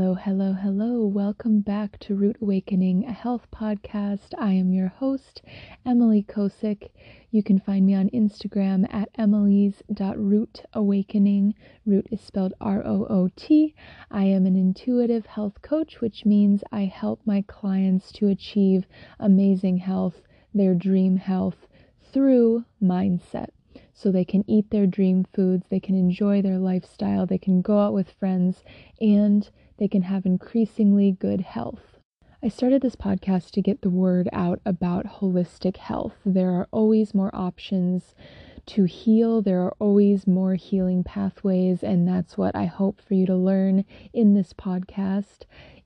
Hello, hello, hello. Welcome back to Root Awakening, a health podcast. I am your host, Emily Kosick. You can find me on Instagram at emily's.rootawakening. Root is spelled R-O-O-T. I am an intuitive health coach, which means I help my clients to achieve amazing health, their dream health, through mindset. So they can eat their dream foods, they can enjoy their lifestyle, they can go out with friends, and they can have increasingly good health. I started this podcast to get the word out about holistic health. There are always more options to heal. There are always more healing pathways, and that's what I hope for you to learn in this podcast.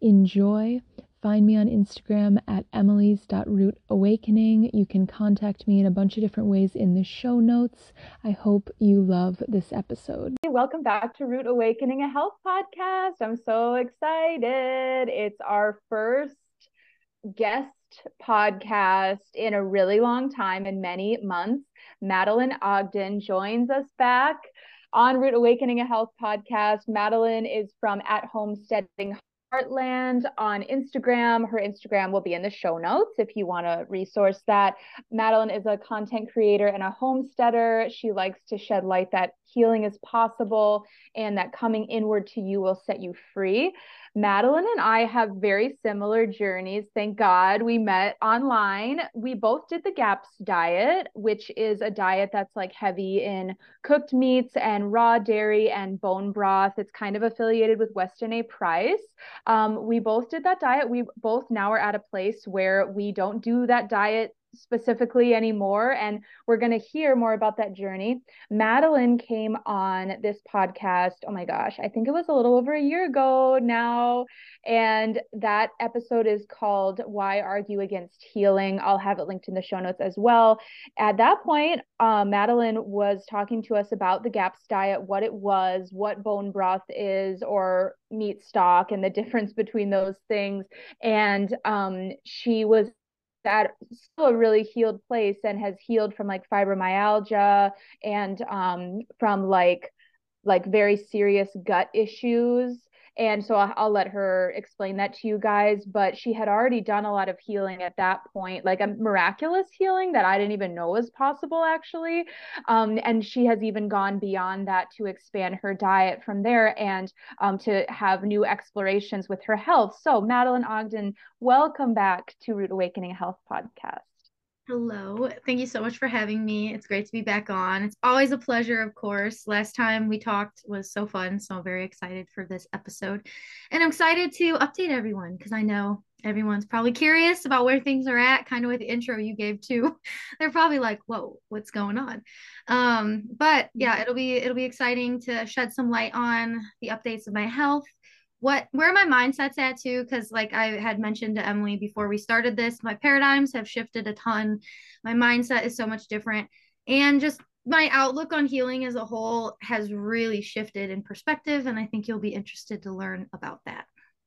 Enjoy. Find me on Instagram at emily's.rootawakening. You can contact me in a bunch of different ways in the show notes. I hope you love this episode. Welcome back to Root Awakening, a health podcast. I'm so excited. It's our first guest podcast in a really long time, in many months. Madeline Ogden joins us back on Root Awakening, a health podcast. Madeline is from At Homesteading Heartland on Instagram. Her Instagram will be in the show notes if you want to resource that. Madeline is a content creator and a homesteader. She likes to shed light that healing is possible and that coming inward to you will set you free. Madeline and I have very similar journeys. Thank God we met online. We both did the GAPS diet, which is a diet that's like heavy in cooked meats and raw dairy and bone broth. It's kind of affiliated with Weston A. Price. We both did that diet. We both now are at a place where we don't do that diet specifically anymore, and we're going to hear more about that journey. Madeline came on this podcast, oh my gosh, I think it was a little over a year ago now, and that episode is called Why Argue Against Healing. I'll have it linked in the show notes as well. At that point, Madeline was talking to us about the GAPS diet, what it was, what bone broth is, or meat stock, and the difference between those things. And she was at still a really healed place and has healed from like fibromyalgia and from like very serious gut issues. And so I'll let her explain that to you guys. But she had already done a lot of healing at that point, like a miraculous healing that I didn't even know was possible, actually. And she has even gone beyond that to expand her diet from there and to have new explorations with her health. So, Madeline Ogden, welcome back to Root Awakening Health Podcast. Hello. Thank you so much for having me. It's great to be back on. It's always a pleasure, of course. Last time we talked was so fun, so I'm very excited for this episode. And I'm excited to update everyone because I know everyone's probably curious about where things are at, kind of with the intro you gave too. They're probably like, "Whoa, what's going on?" But yeah, it'll be exciting to shed some light on the updates of my health, where my mindset's at too, because like I had mentioned to Emily before we started this, my paradigms have shifted a ton. My mindset is so much different, and just my outlook on healing as a whole has really shifted in perspective, and I think you'll be interested to learn about that.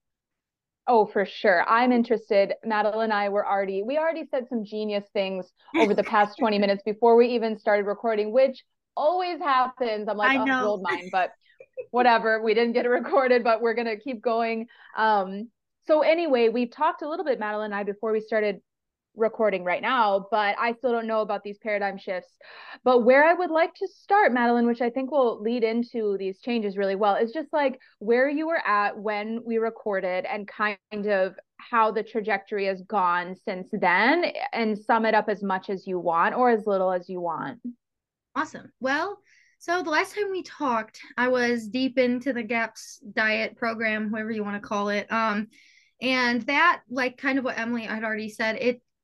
Oh, for sure. I'm interested. Madeline and I we already said some genius things over the past 20 minutes before we even started recording, which always happens. I'm like, I oh, know. gold mine, but whatever. We didn't get it recorded, but we're going to keep going. So anyway, we've talked a little bit, Madeline and I, before we started recording right now, but I still don't know about these paradigm shifts. But where I would like to start, Madeline, which I think will lead into these changes really well, is just like where you were at when we recorded and kind of how the trajectory has gone since then, and sum it up as much as you want or as little as you want. Awesome. Well, so the last time we talked, I was deep into the GAPS diet program, whatever you want to call it. And that, like kind of what Emily had already said,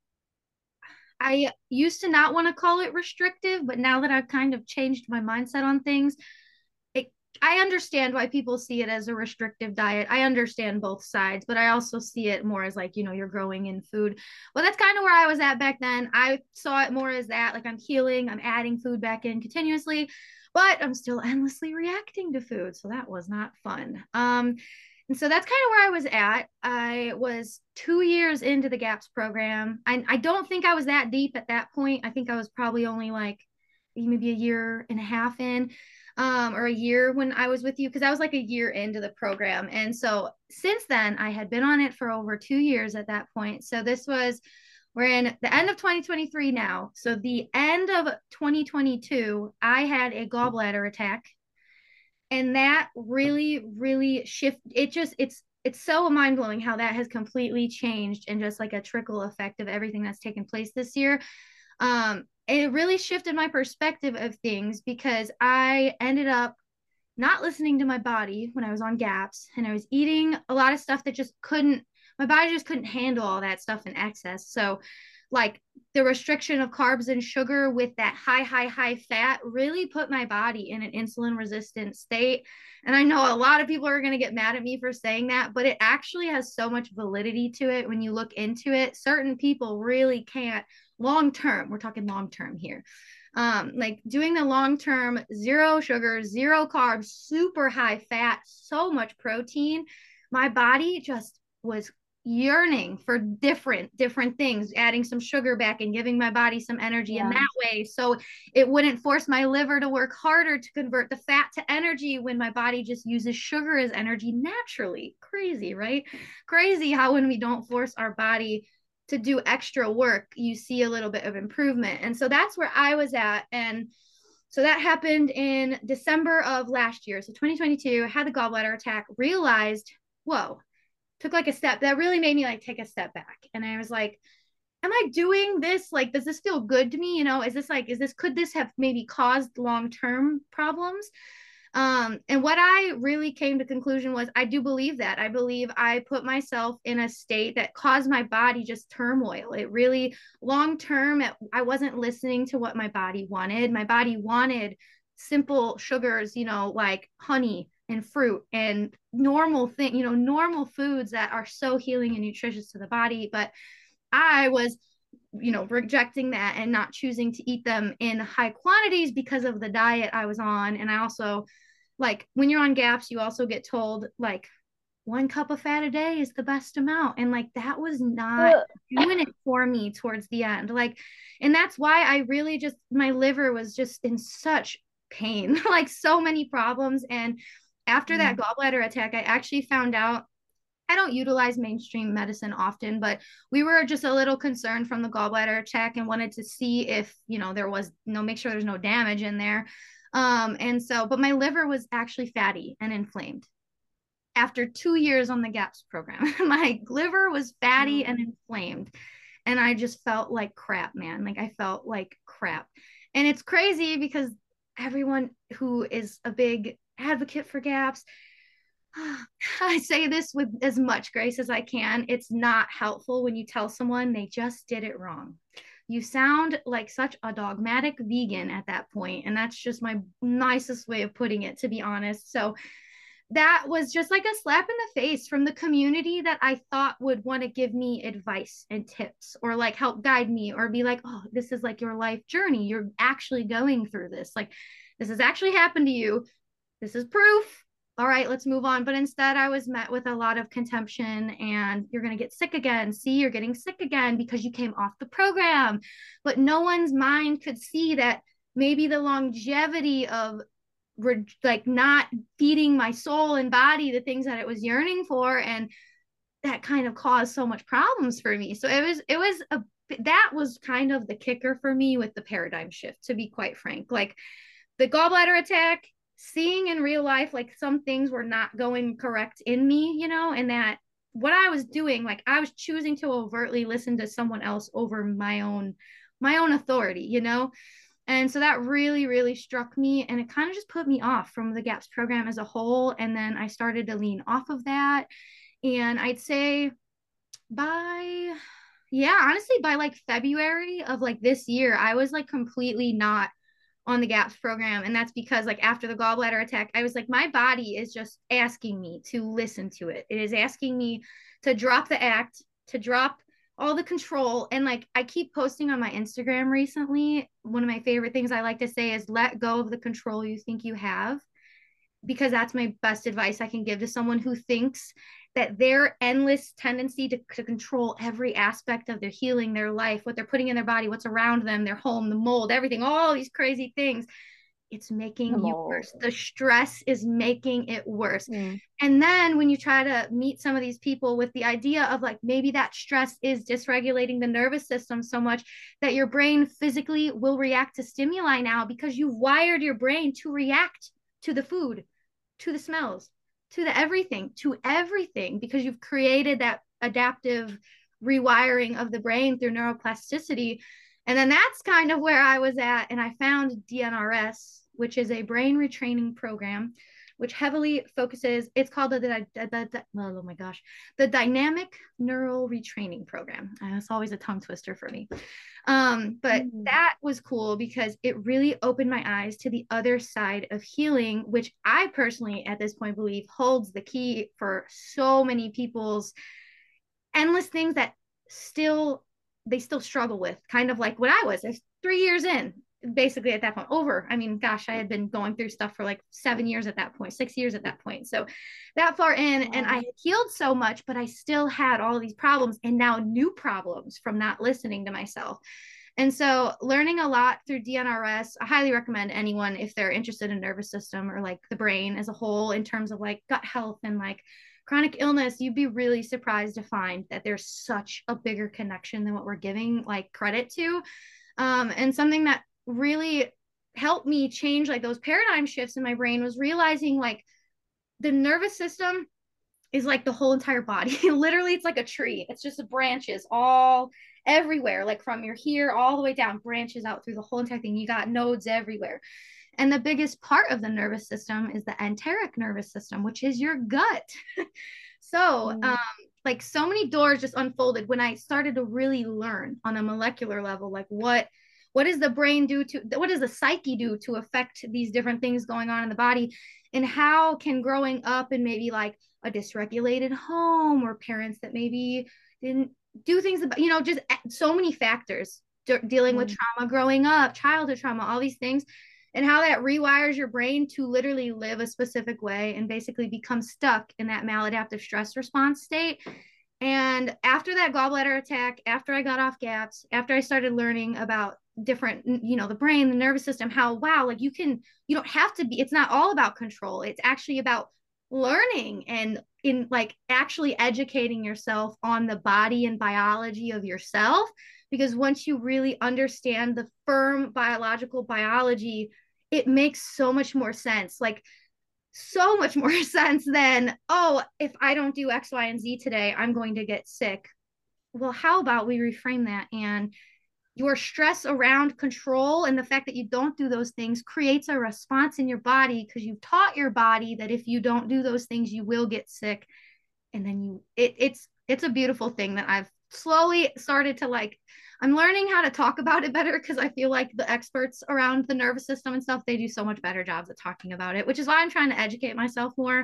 I used to not want to call it restrictive, but now that I've kind of changed my mindset on things, I understand why people see it as a restrictive diet. I understand both sides, but I also see it more as like, you're growing in food. Well, that's kind of where I was at back then. I saw it more as that, like I'm healing, I'm adding food back in continuously, but I'm still endlessly reacting to food. So that was not fun. And so that's kind of where I was at. I was 2 years into the GAPS program. I don't think I was that deep at that point. I think I was probably only like maybe a year and a half in. or a year when I was with you, because I was like a year into the program. And so since then, I had been on it for over 2 years at that point. So we're in the end of 2023 now. So the end of 2022, I had a gallbladder attack. And that really, really it's so mind blowing how that has completely changed and just like a trickle effect of everything that's taken place this year. It really shifted my perspective of things because I ended up not listening to my body when I was on GAPS, and I was eating a lot of stuff that my body just couldn't handle all that stuff in excess. So like the restriction of carbs and sugar with that high fat really put my body in an insulin resistant state. And I know a lot of people are going to get mad at me for saying that, but it actually has so much validity to it when you look into it. Certain people really can't long term, we're talking long term here, like doing the long term, zero sugar, zero carbs, super high fat, so much protein, my body just was yearning for different things, adding some sugar back and giving my body some energy in that way, so it wouldn't force my liver to work harder to convert the fat to energy when my body just uses sugar as energy naturally. Crazy, right? Crazy how when we don't force our body to do extra work, you see a little bit of improvement. And so that's where I was at. And so that happened in December of last year. So 2022, I had the gallbladder attack, realized, whoa, took like a step that really made me like take a step back. And I was like, am I doing this? Like, does this feel good to me? You know, could this have maybe caused long-term problems? And what I really came to conclusion was I do believe that. I believe I put myself in a state that caused my body just turmoil. It really, long term, I wasn't listening to what my body wanted. My body wanted simple sugars, you know, like honey and fruit and normal foods that are so healing and nutritious to the body. But I was, you know, rejecting that and not choosing to eat them in high quantities because of the diet I was on. And I also, like, when you're on GAPS, you also get told like 1 cup of fat a day is the best amount. And like that was not doing it for me towards the end. Like, and that's why I really just, my liver was just in such pain, like so many problems. And after that gallbladder attack, I actually found out, I don't utilize mainstream medicine often, but we were just a little concerned from the gallbladder attack and wanted to see if, you know, make sure there's no damage in there. And so, but my liver was actually fatty and inflamed. After 2 years on the GAPS program, my liver was fatty and inflamed. And I just felt like crap, man. Like I felt like crap. And it's crazy because everyone who is a big advocate for GAPS, I say this with as much grace as I can. It's not helpful when you tell someone they just did it wrong. You sound like such a dogmatic vegan at that point, and that's just my nicest way of putting it, to be honest. So that was just like a slap in the face from the community that I thought would want to give me advice and tips or like help guide me or be like, oh, this is like your life journey. You're actually going through this. Like, this has actually happened to you. This is proof. All right, let's move on. But instead, I was met with a lot of contempt and you're going to get sick again. See, you're getting sick again because you came off the program. But no one's mind could see that maybe the longevity of like not feeding my soul and body the things that it was yearning for, and that kind of caused so much problems for me. So that was kind of the kicker for me with the paradigm shift, to be quite frank. Like the gallbladder attack, seeing in real life like some things were not going correct in me, you know, and that what I was doing, like I was choosing to overtly listen to someone else over my own authority, you know. And so that really, really struck me, and it kind of just put me off from the GAPS program as a whole. And then I started to lean off of that. And I'd say honestly, by like February of like this year, I was like completely not on the GAPS program. And that's because like after the gallbladder attack, I was like, my body is just asking me to listen to it. It is asking me to drop the act, to drop all the control. And like I keep posting on my Instagram recently, one of my favorite things I like to say is let go of the control you think you have, because that's my best advice I can give to someone who thinks that their endless tendency to control every aspect of their healing, their life, what they're putting in their body, what's around them, their home, the mold, everything, all these crazy things, it's making you worse. The stress is making it worse. And then when you try to meet some of these people with the idea of like, maybe that stress is dysregulating the nervous system so much that your brain physically will react to stimuli now, because you've wired your brain to react to the food, to the smells, to everything, because you've created that adaptive rewiring of the brain through neuroplasticity. And then that's kind of where I was at. And I found DNRS, which is a brain retraining program, which heavily focuses, it's called oh my gosh, the Dynamic Neural Retraining Program. It's always a tongue twister for me. But that was cool because it really opened my eyes to the other side of healing, which I personally at this point believe holds the key for so many people's endless things that they still struggle with, kind of like what I was 3 years in, basically at that point. I mean, gosh, I had been going through stuff for like 7 years at that point, 6 years at that point. So that far in, and I had healed so much, but I still had all these problems, and now new problems from not listening to myself. And so learning a lot through DNRS, I highly recommend anyone if they're interested in nervous system or like the brain as a whole in terms of like gut health and like chronic illness. You'd be really surprised to find that there's such a bigger connection than what we're giving like credit to. And something that really helped me change like those paradigm shifts in my brain was realizing like the nervous system is like the whole entire body. Literally, it's like a tree. It's just branches all everywhere, like from your here all the way down, branches out through the whole entire thing. You got nodes everywhere. And the biggest part of the nervous system is the enteric nervous system, which is your gut. So, like so many doors just unfolded when I started to really learn on a molecular level, like what does the brain do to, what does the psyche do to affect these different things going on in the body? And how can growing up in maybe like a dysregulated home or parents that maybe didn't do things about, just so many factors, dealing with trauma growing up, childhood trauma, all these things, and how that rewires your brain to literally live a specific way and basically become stuck in that maladaptive stress response state. And after that gallbladder attack, after I got off GAPS, after I started learning about different, the brain, the nervous system, how, wow, like you don't have to be, it's not all about control. It's actually about learning and in like actually educating yourself on the body and biology of yourself. Because once you really understand the firm biological biology, it makes so much more sense. Like so much more sense than, oh, if I don't do X, Y, and Z today, I'm going to get sick. Well, how about we reframe that? And your stress around control and the fact that you don't do those things creates a response in your body because you've taught your body that if you don't do those things, you will get sick. And then it's a beautiful thing that I've slowly started to like. I'm learning how to talk about it better because I feel like the experts around the nervous system and stuff, they do so much better jobs at talking about it, which is why I'm trying to educate myself more.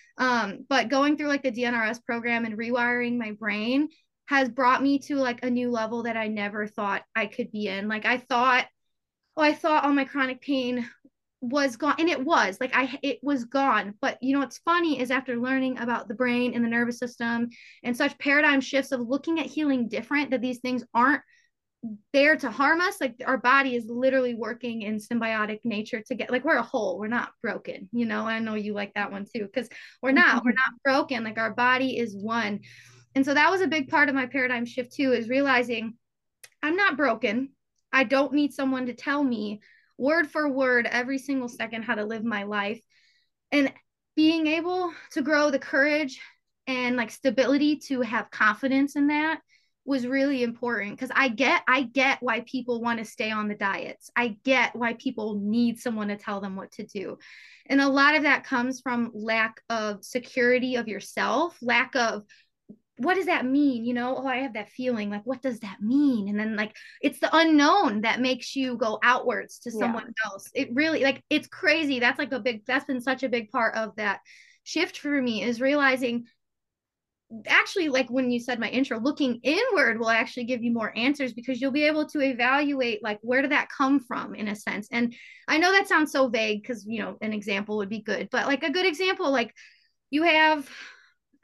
But going through like the DNRS program and rewiring my brain has brought me to like a new level that I never thought I could be in. Like I thought all my chronic pain was gone, and it was like it was gone. But what's funny is after learning about the brain and the nervous system and such paradigm shifts of looking at healing different, that these things aren't there to harm us. Like our body is literally working in symbiotic nature to get, like, we're a whole, we're not broken. I know you like that one too, because we're not broken. Like our body is one. And so that was a big part of my paradigm shift too, is realizing I'm not broken. I don't need someone to tell me word for word every single second how to live my life. And being able to grow the courage and like stability to have confidence in that was really important, because I get why people want to stay on the diets. I get why people need someone to tell them what to do. And a lot of that comes from lack of security of yourself, lack of, what does that mean? Oh, I have that feeling, like, what does that mean? And then like, it's the unknown that makes you go outwards to someone else. It really, like, it's crazy. That's been such a big part of that shift for me, is realizing, actually, like when you said my intro, looking inward will actually give you more answers, because you'll be able to evaluate like, where did that come from, in a sense. And I know that sounds so vague, because an example would be good, but like a good example, like you have,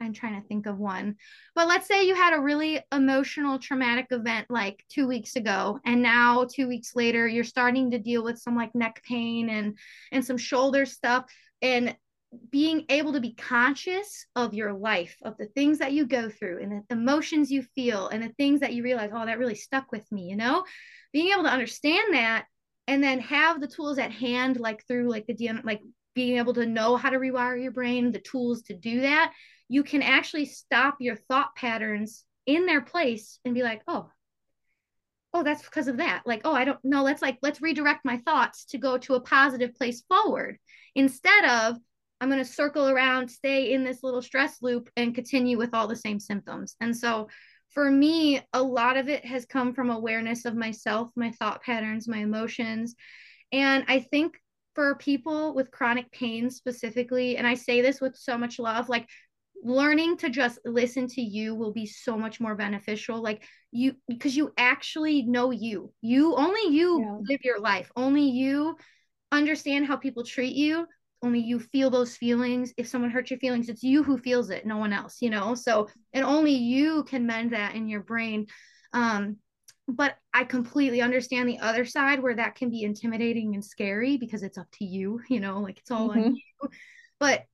I'm trying to think of one. But let's say you had a really emotional, traumatic event like 2 weeks ago, and now 2 weeks later, you're starting to deal with some like neck pain and some shoulder stuff. And being able to be conscious of your life, of the things that you go through and the emotions you feel and the things that you realize, oh, that really stuck with me, being able to understand that and then have the tools at hand, like through like like being able to know how to rewire your brain, the tools to do that, you can actually stop your thought patterns in their place and be like, oh, that's because of that. Like, oh, I don't know. Let's redirect my thoughts to go to a positive place forward instead of I'm going to circle around, stay in this little stress loop and continue with all the same symptoms. And so for me, a lot of it has come from awareness of myself, my thought patterns, my emotions. And I think for people with chronic pain specifically, and I say this with so much love, like learning to just listen to you will be so much more beneficial. Like you, because you actually know only you live your life, only you understand how people treat you, only you feel those feelings. If someone hurts your feelings, it's you who feels it, no one else, so, and only you can mend that in your brain. But I completely understand the other side where that can be intimidating and scary because it's up to you, like it's all on you. But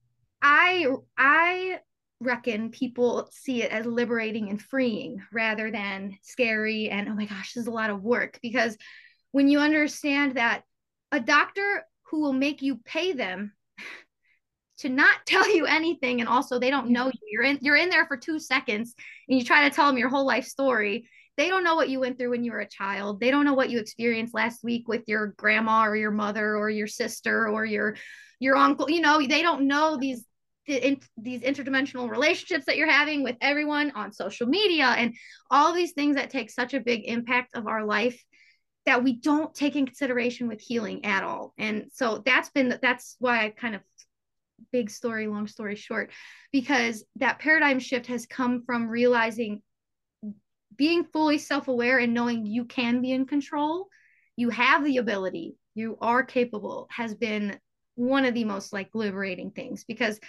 I reckon people see it as liberating and freeing rather than scary and, oh my gosh, this is a lot of work. Because when you understand that a doctor who will make you pay them to not tell you anything, and also they don't know you, you're in there for 2 seconds and you try to tell them your whole life story. They don't know what you went through when you were a child. They don't know what you experienced last week with your grandma or your mother or your sister or your uncle. They don't know these interdimensional relationships that you're having with everyone on social media and all these things that take such a big impact of our life that we don't take in consideration with healing at all. And so that's why I kind of, big story, long story short, because that paradigm shift has come from realizing, being fully self-aware and knowing you can be in control, you have the ability, you are capable, has been one of the most like liberating things. Because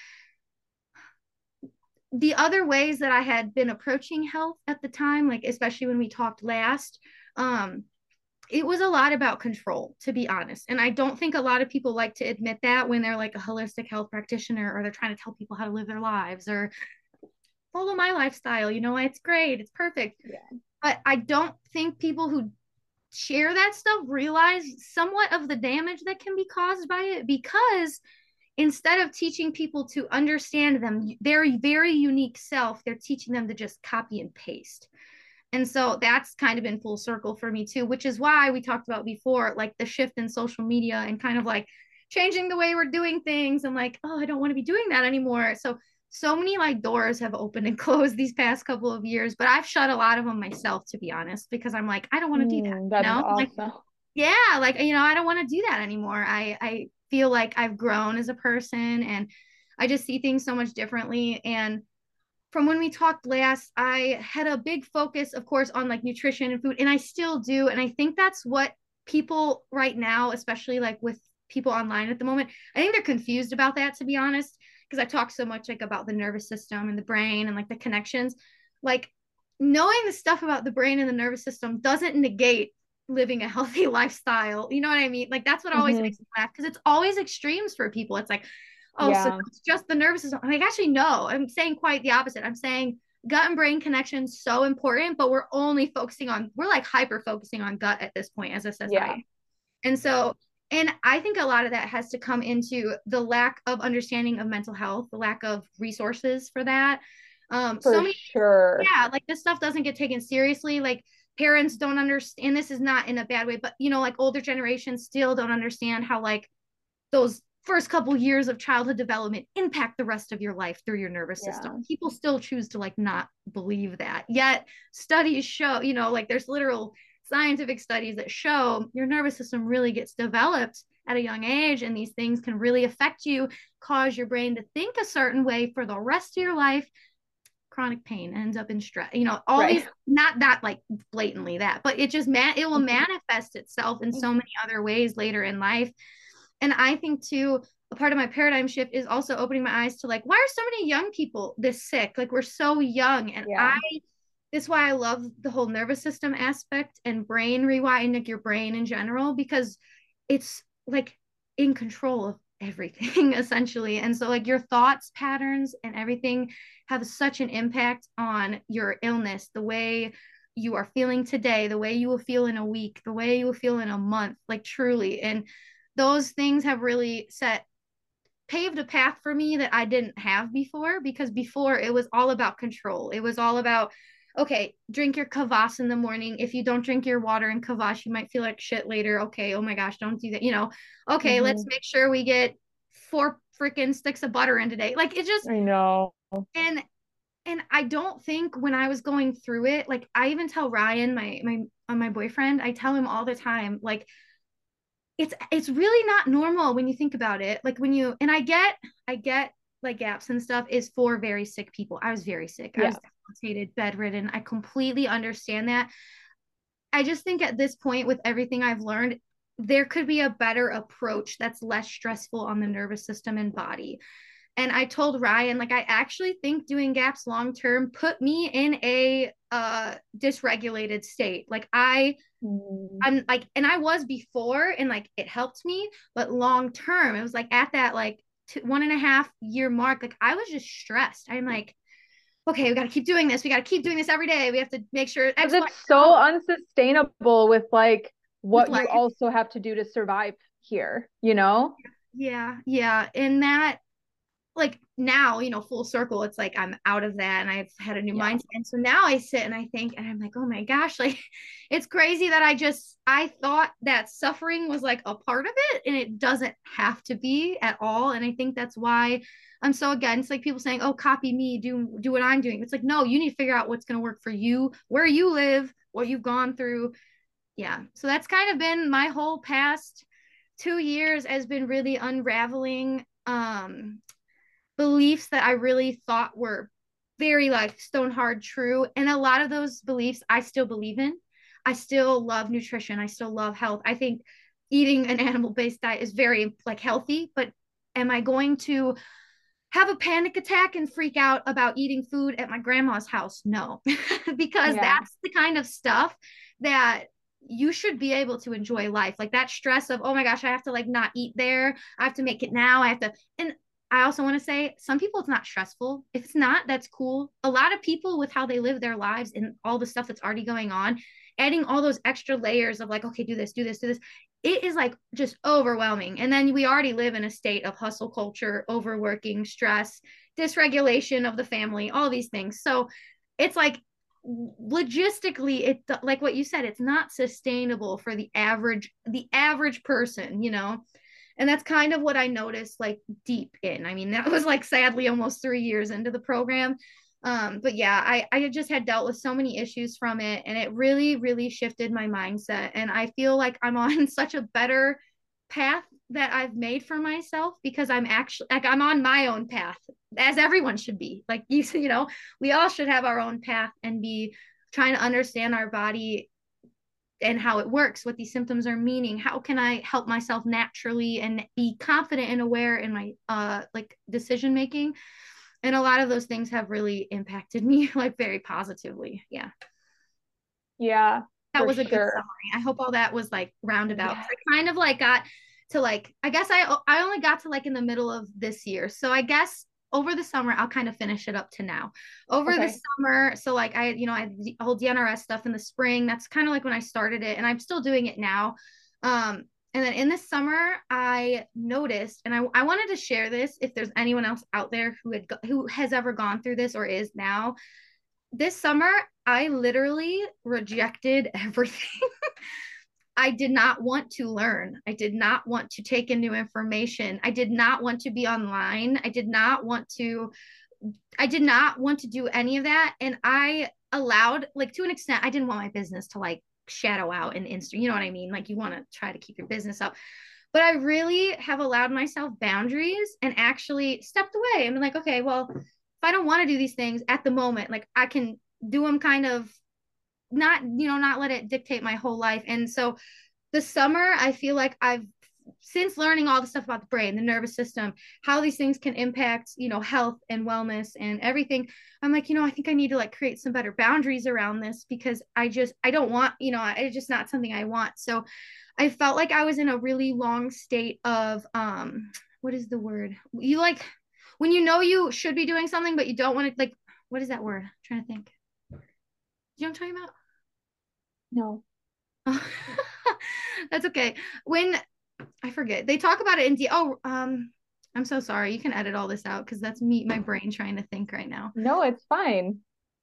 the other ways that I had been approaching health at the time, like especially when we talked last, it was a lot about control, to be honest. And I don't think a lot of people like to admit that when they're like a holistic health practitioner or they're trying to tell people how to live their lives or follow my lifestyle, it's great, it's perfect. Yeah. But I don't think people who share that stuff realize somewhat of the damage that can be caused by it, because instead of teaching people to understand their very unique self, they're teaching them to just copy and paste. And so that's kind of been full circle for me too, which is why we talked about before, like the shift in social media and kind of like changing the way we're doing things and like, oh, I don't want to be doing that anymore. So many like doors have opened and closed these past couple of years, but I've shut a lot of them myself, to be honest, because I'm like, I don't want to do that. That is awesome. Like, yeah, like, I don't want to do that anymore. I feel like I've grown as a person and I just see things so much differently. And from when we talked last, I had a big focus, of course, on like nutrition and food, and I still do. And I think that's what people right now, especially like with people online at the moment, I think they're confused about that, to be honest, because I talk so much like about the nervous system and the brain and like the connections. Like knowing the stuff about the brain and the nervous system doesn't negate living a healthy lifestyle. You know what I mean? Like that's what always makes me laugh, because it's always extremes for people. It's like, oh, so it's just the nervous system. I'm like, actually, no, I'm saying quite the opposite. I'm saying gut and brain connection is so important, but we're like hyper focusing on gut at this point as a society. And so, and I think a lot of that has to come into the lack of understanding of mental health, the lack of resources for that. Sure. Yeah, like this stuff doesn't get taken seriously. Like parents don't understand, this is not in a bad way, but like older generations still don't understand how like those first couple years of childhood development impact the rest of your life through your nervous system. People still choose to like not believe that. Yet studies show, like there's literal scientific studies that show your nervous system really gets developed at a young age, and these things can really affect you, cause your brain to think a certain way for the rest of your life. Chronic pain ends up in stress, all these, not that like blatantly that, but it just it will manifest itself in so many other ways later in life. And I think too, a part of my paradigm shift is also opening my eyes to like, why are so many young people this sick? Like we're so young. And this is why I love the whole nervous system aspect and brain rewinding, like your brain in general, because it's like in control of everything essentially. And so like your thoughts patterns and everything have such an impact on your illness, the way you are feeling today, the way you will feel in a week, the way you will feel in a month, like truly. And those things have really paved a path for me that I didn't have before, because before it was all about control. It was all about, okay, drink your kvass in the morning. If you don't drink your water and kvass, you might feel like shit later. Okay, oh my gosh, don't do that. Okay, let's make sure we get 4 freaking sticks of butter in today. Like it just, I know. And I don't think when I was going through it, like I even tell Ryan, my boyfriend, I tell him all the time, like it's really not normal when you think about it. Like when you, and I get like gaps and stuff is for very sick people. I was very sick. I was debilitated, bedridden. I completely understand that. I just think at this point, with everything I've learned, there could be a better approach that's less stressful on the nervous system and body. And I told Ryan, like, I actually think doing gaps long term put me in a dysregulated state. Like I'm like, and I was before, and like it helped me, but long term, it was like at that like 1.5 year mark, like I was just stressed. I'm like, okay, we got to keep doing this. We got to keep doing this every day. We have to make sure. Because it's so unsustainable with like what you also have to do to survive here, Yeah. And that, like now, full circle, it's like I'm out of that and I've had a new mindset. And so now I sit and I think, and I'm like, oh my gosh, like it's crazy that I thought that suffering was like a part of it, and it doesn't have to be at all. And I think that's why I'm so against like people saying, oh, copy me, do what I'm doing. It's like, no, you need to figure out what's going to work for you, where you live, what you've gone through. Yeah. So that's kind of been my whole past 2 years, has been really unraveling beliefs that I really thought were very like stone hard true. And a lot of those beliefs I still believe in. I still love nutrition. I still love health. I think eating an animal-based diet is very like healthy, but am I going to have a panic attack and freak out about eating food at my grandma's house? No, because that's the kind of stuff that you should be able to enjoy life. Like that stress of, oh my gosh, I have to like not eat there. I have to make it now. I have to, and I also want to say some people it's not stressful. If it's not, that's cool. A lot of people with how they live their lives and all the stuff that's already going on, adding all those extra layers of like, okay, do this, it is like just overwhelming. And then we already live in a state of hustle culture, overworking, stress, dysregulation of the family, all these things. So it's like logistically, it like what you said, it's not sustainable for the average person, And that's kind of what I noticed like deep in. I mean, that was like sadly almost 3 years into the program. But yeah, I just had dealt with so many issues from it, and it really, really shifted my mindset. And I feel like I'm on such a better path that I've made for myself, because I'm actually like, I'm on my own path, as everyone should be. Like we all should have our own path and be trying to understand our body and how it works, what these symptoms are meaning. How can I help myself naturally and be confident and aware in my like decision making? And a lot of those things have really impacted me like very positively. Yeah. That was a good summary. I hope all that was like rounded out. I kind of like got to like, I guess I only got to like in the middle of this year. So I guess over the summer, I'll kind of finish it up to now. Over the summer, so like I had the whole DNRS stuff in the spring. That's kind of like when I started it, and I'm still doing it now. And then in the summer, I noticed, and I wanted to share this if there's anyone else out there who has ever gone through this or is now. This summer, I literally rejected everything. I did not want to learn. I did not want to take in new information. I did not want to be online. I did not want to do any of that. And I allowed, like, to an extent, I didn't want my business to like shadow out and you know what I mean? Like, you want to try to keep your business up. But I really have allowed myself boundaries and actually stepped away. I'm like, okay, well, if I don't want to do these things at the moment, like I can do them kind of not let it dictate my whole life. And so the summer, I feel like I've since learning all the stuff about the brain, the nervous system, how these things can impact, health and wellness and everything, I'm like, I think I need to like create some better boundaries around this, because I don't want, it's just not something I want. So I felt like I was in a really long state of, what is the word? You like, when you should be doing something, but you don't want to, like, what is that word? I'm trying to think. You know what I'm talking about? No. That's okay. When I forget, they talk about it in I'm so sorry. You can edit all this out because that's my brain trying to think right now. No, it's fine.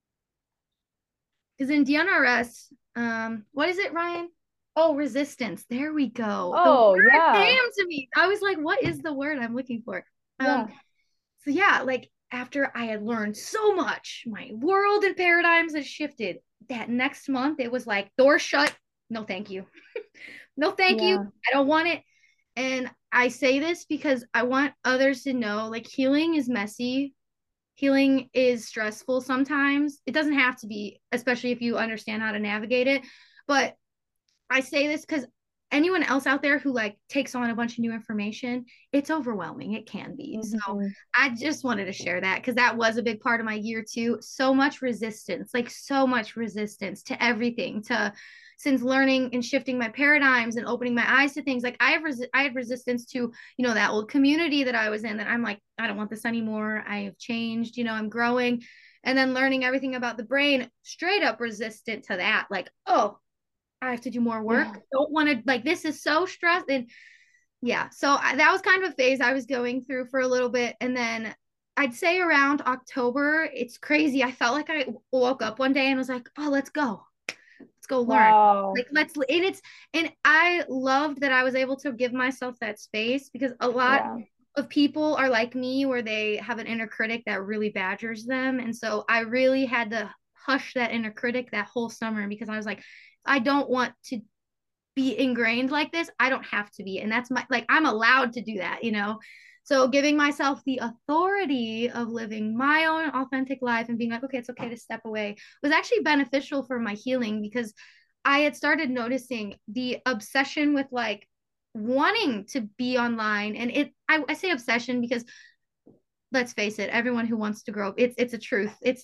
Because in DNRS, what is it, Ryan? Oh, resistance. There we go. Oh, the word yeah. came to me. I was like, what is the word I'm looking for? Yeah. So yeah, like after I had learned so much, my world and paradigms had shifted. That next month, it was like, door shut. No, thank you. No, thank you. I don't want it. And I say this because I want others to know, like, healing is messy. Healing is stressful sometimes. It doesn't have to be, especially if you understand how to navigate it. But I say this because anyone else out there who like takes on a bunch of new information, it's overwhelming. It can be. So I just wanted to share that because that was a big part of my year too. So much resistance, like so much resistance to everything, since learning and shifting my paradigms and opening my eyes to things. Like I had resistance to, that old community that I was in, that I'm like, I don't want this anymore. I have changed, I'm growing. And then learning everything about the brain, straight up resistant to that. Like, oh, I have to do more work. Yeah. Don't want to, like, this is so stressed. And yeah, so that was kind of a phase I was going through for a little bit. And then I'd say around October, it's crazy. I felt like I woke up one day and was like, oh, let's go. Let's go learn. Wow. Like, and I loved that I was able to give myself that space, because a lot of people are like me, where they have an inner critic that really badgers them. And so I really had to hush that inner critic that whole summer, because I was like, I don't want to be ingrained like this. I don't have to be. And that's I'm allowed to do that, So giving myself the authority of living my own authentic life and being like, okay, it's okay to step away, was actually beneficial for my healing, because I had started noticing the obsession with like wanting to be online. And I say obsession because, let's face it, everyone who wants to grow up, it's a truth. It's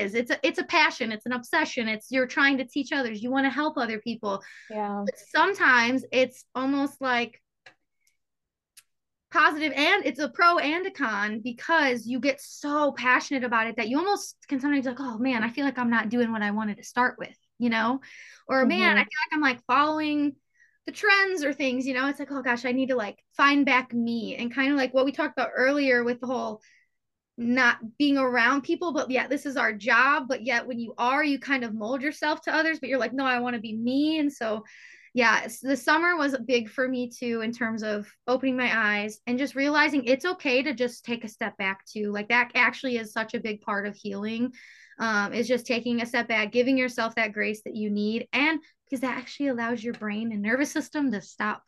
a passion. It's an obsession. You're trying to teach others. You want to help other people. Yeah. But sometimes it's almost like positive, and it's a pro and a con, because you get so passionate about it that you almost can sometimes like, oh man, I feel like I'm not doing what I wanted to start with, or man, I feel like I'm like following the trends or things, it's like, oh gosh, I need to like find back me. And kind of like what we talked about earlier with the whole not being around people, but yeah, this is our job. But yet when you kind of mold yourself to others, but you're like, no, I want to be me. And so yeah, the summer was big for me too, in terms of opening my eyes and just realizing it's okay to just take a step back too. Like that actually is such a big part of healing, is just taking a step back, giving yourself that grace that you need. And because that actually allows your brain and nervous system to stop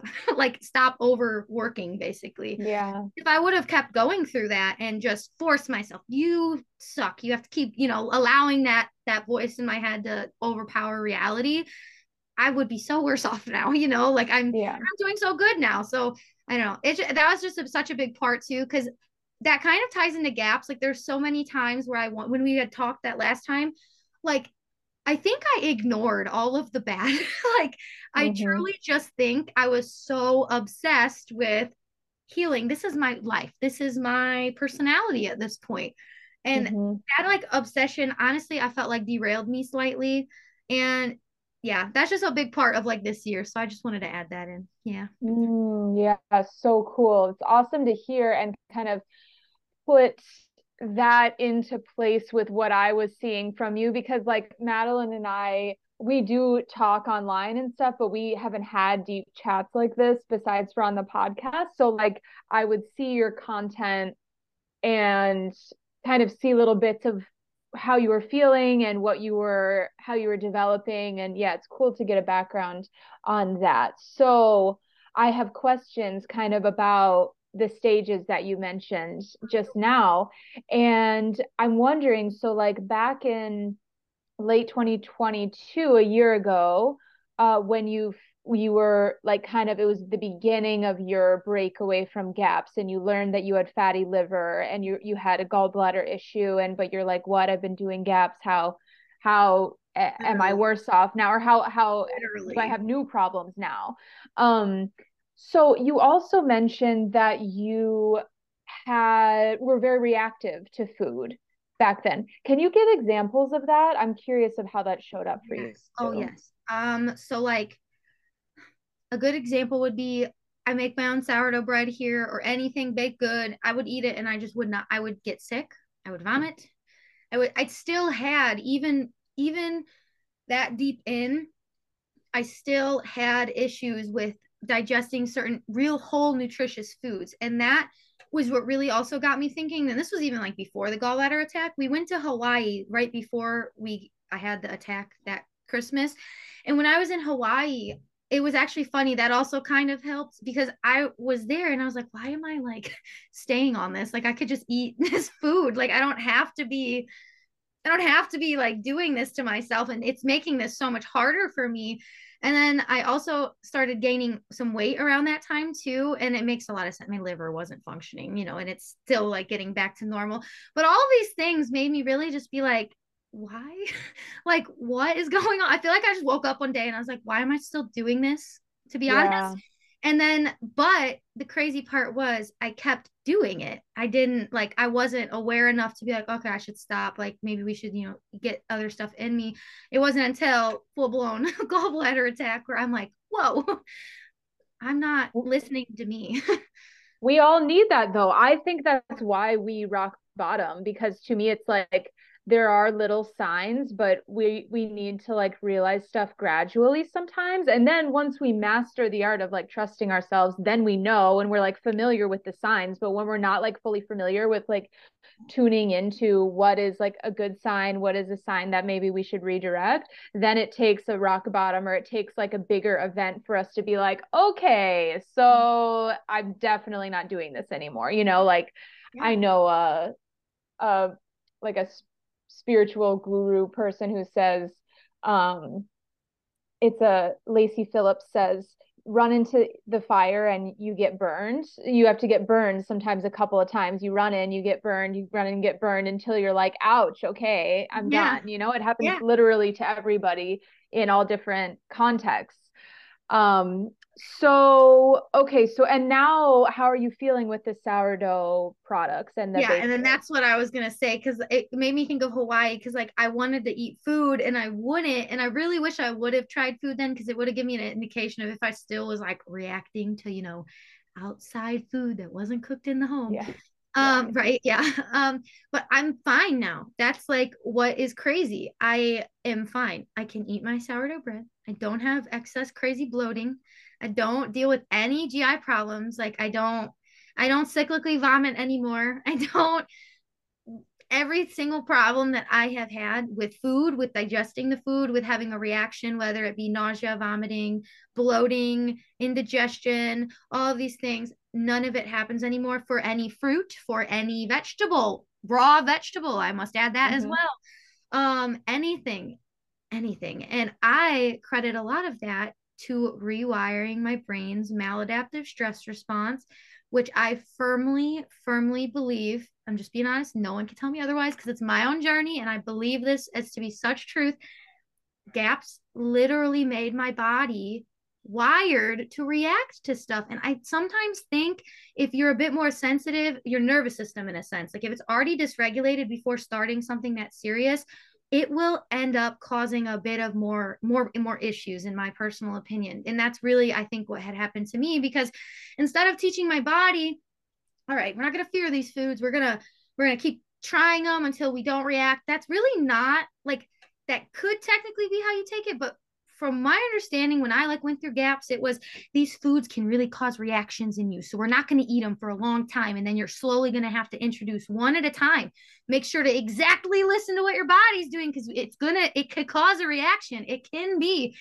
overworking, basically. Yeah. If I would have kept going through that and just forced myself, you suck, you have to keep, allowing that voice in my head to overpower reality, I would be so worse off now, like I'm doing so good now. So I don't know. That was just such a big part too, because that kind of ties into gaps. Like there's so many times where when we had talked that last time, like I think I ignored all of the bad. Like I truly just think I was so obsessed with healing. This is my life. This is my personality at this point. And that like obsession, honestly, I felt like derailed me slightly. And yeah, that's just a big part of like this year. So I just wanted to add that in. Yeah. Yeah, so cool. It's awesome to hear and kind of put that into place with what I was seeing from you, because like Madeline and I, we do talk online and stuff, but we haven't had deep chats like this besides for on the podcast. So like I would see your content and kind of see little bits of how you were feeling and how you were developing. And yeah, it's cool to get a background on that. So I have questions kind of about the stages that you mentioned just now. And I'm wondering, so like back in late 2022, a year ago, when you you were like it was the beginning of your breakaway from GAPS, and you learned that you had fatty liver and you had a gallbladder issue, but you're like, what, I've been doing GAPS, how am I worse off now, or how do I have new problems now? So you also mentioned that you were very reactive to food back then. Can you give examples of that? I'm curious of how that showed up for you. Oh, yes. So like a good example would be I make my own sourdough bread here or anything baked good. I would eat it and I just would not, I would get sick. I would vomit. I still had even that deep in, I still had issues with digesting certain real whole nutritious foods. And that was what really also got me thinking. And this was even like before the gallbladder attack. We went to Hawaii right before I had the attack that Christmas. And when I was in Hawaii, it was actually funny. That also kind of helped because I was there and I was like, why am I like staying on this? Like I could just eat this food. Like I don't have to be like doing this to myself, and it's making this so much harder for me. And then I also started gaining some weight around that time too, and it makes a lot of sense. My liver wasn't functioning, and it's still like getting back to normal, but all these things made me really just be like, why? Like what is going on? I feel like I just woke up one day and I was like, why am I still doing this, to be honest? And then, but the crazy part was I kept doing it. I wasn't aware enough to be like, okay, I should stop. Like maybe we should, get other stuff in me. It wasn't until full blown gallbladder attack where I'm like, whoa, I'm not listening to me. We all need that though. I think that's why we rock bottom, because to me, it's like, there are little signs, but we need to like realize stuff gradually sometimes. And then once we master the art of like trusting ourselves, then we know and we're like familiar with the signs. But when we're not like fully familiar with like tuning into what is like a good sign, what is a sign that maybe we should redirect, then it takes a rock bottom, or it takes like a bigger event for us to be like, okay, so I'm definitely not doing this anymore. Like I know like a spiritual guru person who says, Lacey Phillips says, run into the fire and you get burned. You have to get burned sometimes a couple of times. You run in, you get burned, you run in and get burned until you're like, ouch, okay, I'm done. It happens literally to everybody in all different contexts. And now how are you feeling with the sourdough products and the and then that's what I was gonna say, because it made me think of Hawaii, because like I wanted to eat food and I wouldn't, and I really wish I would have tried food then, because it would have given me an indication of if I still was like reacting to outside food that wasn't cooked in the home. Right. But I'm fine now. That's like what is crazy. I am fine. I can eat my sourdough bread. I don't have excess crazy bloating. I don't deal with any GI problems. Like I don't cyclically vomit anymore. Every single problem that I have had with food, with digesting the food, with having a reaction, whether it be nausea, vomiting, bloating, indigestion, all of these things, none of it happens anymore for any fruit, for any vegetable, raw vegetable. I must add that as well. Anything. And I credit a lot of that to rewiring my brain's maladaptive stress response, which I firmly, firmly believe, I'm just being honest, no one can tell me otherwise because it's my own journey and I believe this as to be such truth. GAPS literally made my body wired to react to stuff. And I sometimes think if you're a bit more sensitive, your nervous system, in a sense, like if it's already dysregulated before starting something that serious, it will end up causing a bit of more issues, in my personal opinion. And that's really, I think, what had happened to me, because instead of teaching my body, all right, we're not going to fear these foods, we're going to keep trying them until we don't react. That's really not like, that could technically be how you take it, but from my understanding, when I went through GAPS, it was these foods can really cause reactions in you. So we're not going to eat them for a long time. And then you're slowly going to have to introduce one at a time. Make sure to exactly listen to what your body's doing, because it could cause a reaction. It can be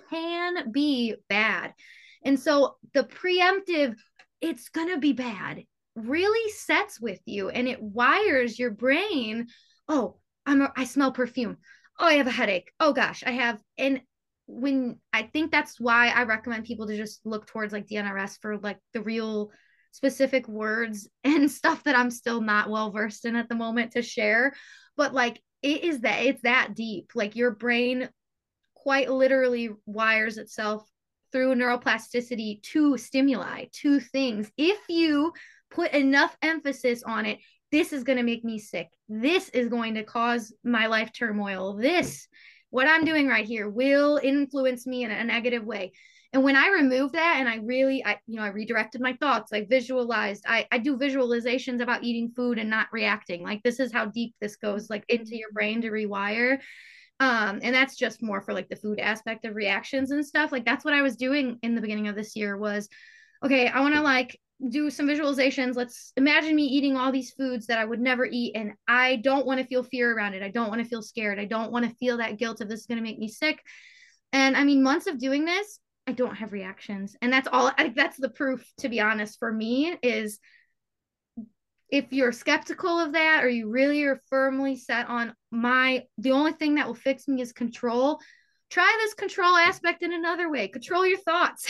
bad. And so the preemptive, it's going to be bad, really sets with you, and it wires your brain. Oh, I smell perfume. Oh, I have a headache. Oh gosh, and when I think that's why I recommend people to just look towards like DNRS for like the real specific words and stuff that I'm still not well versed in at the moment to share. But like it's that deep. Like your brain quite literally wires itself through neuroplasticity to stimuli, to things. If you put enough emphasis on it, this is going to make me sick. This is going to cause my life turmoil. This, what I'm doing right here, will influence me in a negative way. And when I removed that and I redirected my thoughts, I visualized, I do visualizations about eating food and not reacting. Like this is how deep this goes, like into your brain to rewire. And that's just more for like the food aspect of reactions and stuff. Like that's what I was doing in the beginning of this year was, okay, I want to like do some visualizations. Let's imagine me eating all these foods that I would never eat. And I don't want to feel fear around it. I don't want to feel scared. I don't want to feel that guilt of this is going to make me sick. And I mean, months of doing this, I don't have reactions. And that's all, that's the proof, to be honest, for me is if you're skeptical of that or you really are firmly set on the only thing that will fix me is control, try this control aspect in another way. Control your thoughts.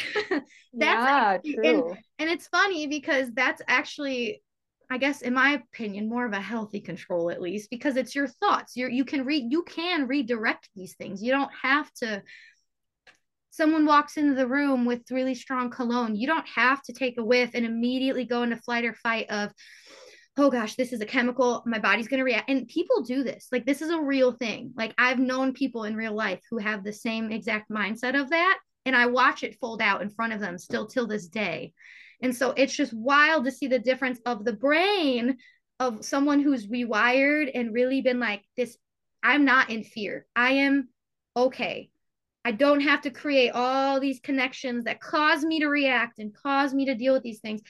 True. And it's funny because that's actually, I guess, in my opinion, more of a healthy control, at least, because it's your thoughts. You can redirect these things. You don't have to. Someone walks into the room with really strong cologne. You don't have to take a whiff and immediately go into flight or fight of, oh gosh, this is a chemical, my body's going to react. And people do this. Like this is a real thing. Like I've known people in real life who have the same exact mindset of that. And I watch it fold out in front of them still till this day. And so it's just wild to see the difference of the brain of someone who's rewired and really been like this. I'm not in fear. I am okay. I don't have to create all these connections that cause me to react and cause me to deal with these things.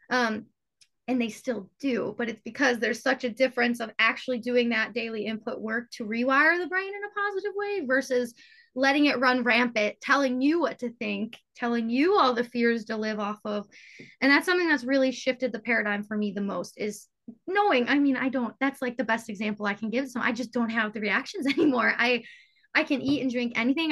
And they still do, but it's because there's such a difference of actually doing that daily input work to rewire the brain in a positive way versus letting it run rampant, telling you what to think, telling you all the fears to live off of. And that's something that's really shifted the paradigm for me the most is knowing, I mean, that's like the best example I can give. So I just don't have the reactions anymore. I can eat and drink anything.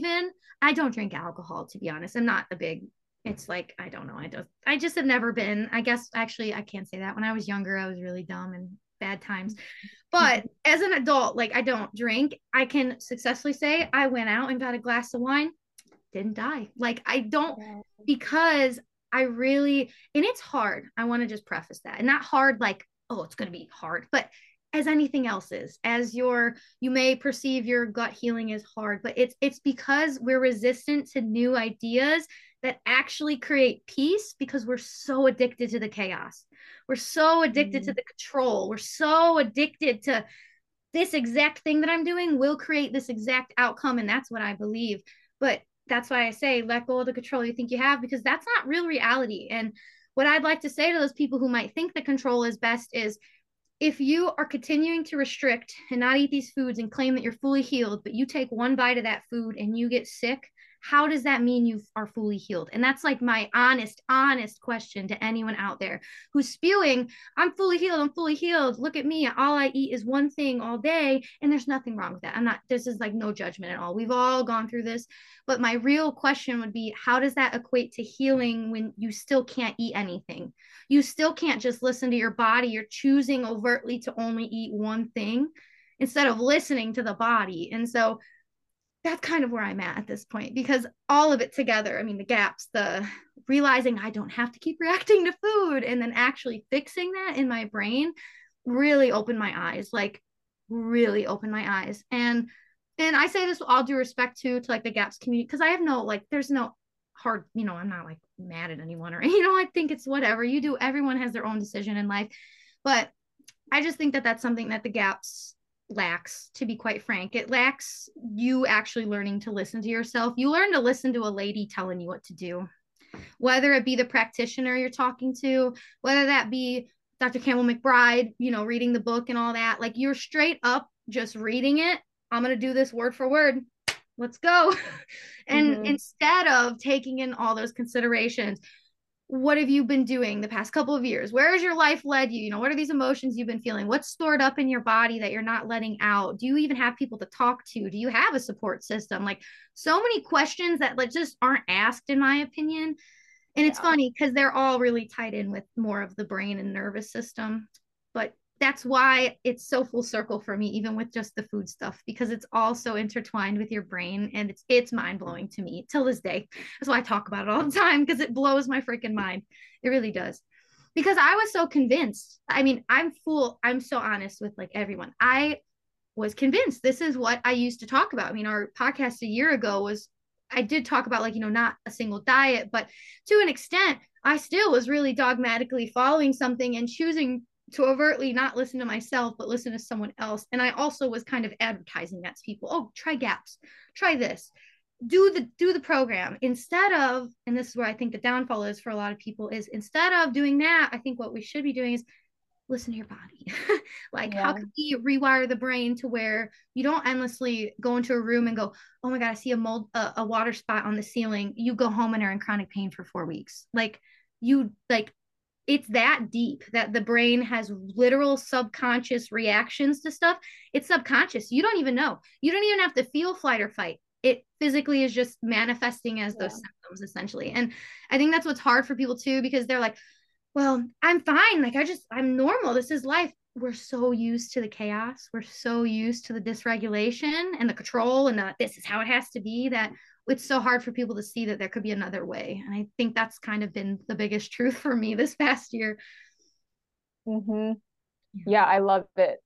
I don't drink alcohol, to be honest. I'm not a big, it's like, I don't know. I just have never been, I guess, actually, I can't say that. When I was younger, I was really dumb and bad times. But as an adult, like I don't drink. I can successfully say I went out and got a glass of wine, didn't die. Like I don't, because I really, and it's hard. I want to just preface that. And not hard like, oh, it's going to be hard, but as anything else is, you may perceive your gut healing as hard, but it's because we're resistant to new ideas that actually create peace because we're so addicted to the chaos. We're so addicted to the control. We're so addicted to this exact thing that I'm doing will create this exact outcome. And that's what I believe. But that's why I say let go of the control you think you have, because that's not real reality. And what I'd like to say to those people who might think the control is best is if you are continuing to restrict and not eat these foods and claim that you're fully healed, but you take one bite of that food and you get sick, how does that mean you are fully healed? And that's like my honest question to anyone out there who's spewing, I'm fully healed. Look at me. All I eat is one thing all day. And there's nothing wrong with that. This is like no judgment at all. We've all gone through this. But my real question would be, how does that equate to healing when you still can't eat anything? You still can't just listen to your body. You're choosing overtly to only eat one thing instead of listening to the body. And so that's kind of where I'm at this point, because all of it together, I mean, the gaps, the realizing I don't have to keep reacting to food and then actually fixing that in my brain really opened my eyes, like really opened my eyes. And I say this with all due respect to like the gaps community, because I have no, like, there's no hard, I'm not like mad at anyone or, I think it's whatever you do. Everyone has their own decision in life. But I just think that that's something that the gaps lacks, to be quite frank. It lacks you actually learning to listen to yourself. You learn to listen to a lady telling you what to do, whether it be the practitioner you're talking to, whether that be Dr. Campbell McBride, reading the book and all that. Like you're straight up just reading it. I'm going to do this word for word. Let's go. And instead of taking in all those considerations, what have you been doing the past couple of years? Where has your life led you? You know, what are these emotions you've been feeling? What's stored up in your body that you're not letting out? Do you even have people to talk to? Do you have a support system? Like, so many questions that like just aren't asked, in my opinion. And it's funny because they're all really tied in with more of the brain and nervous system. But that's why it's so full circle for me, even with just the food stuff, because it's all so intertwined with your brain, and it's mind blowing to me till this day. That's why I talk about it all the time, because it blows my freaking mind. It really does. Because I was so convinced. I mean, I'm so honest with like everyone. I was convinced this is what I used to talk about. I mean, our podcast a year ago was, I did talk about like, you know, not a single diet, but to an extent, I still was really dogmatically following something and choosing to overtly not listen to myself, but listen to someone else. And I also was kind of advertising that to people. Oh, try GAPS, try this, do the program instead of, and this is where I think the downfall is for a lot of people, is instead of doing that, I think what we should be doing is listen to your body. Like, how can we rewire the brain to where you don't endlessly go into a room and go, oh my God, I see a water spot on the ceiling. You go home and are in chronic pain for 4 weeks. Like, it's that deep that the brain has literal subconscious reactions to stuff. It's subconscious. You don't even know. You don't even have to feel flight or fight. It physically is just manifesting as those symptoms essentially. And I think that's what's hard for people too, because they're like, well, I'm fine. Like, I'm normal. This is life. We're so used to the chaos. We're so used to the dysregulation and the control and this is how it has to be, that it's so hard for people to see that there could be another way. And I think that's kind of been the biggest truth for me this past year. Mm-hmm. Yeah, I love it.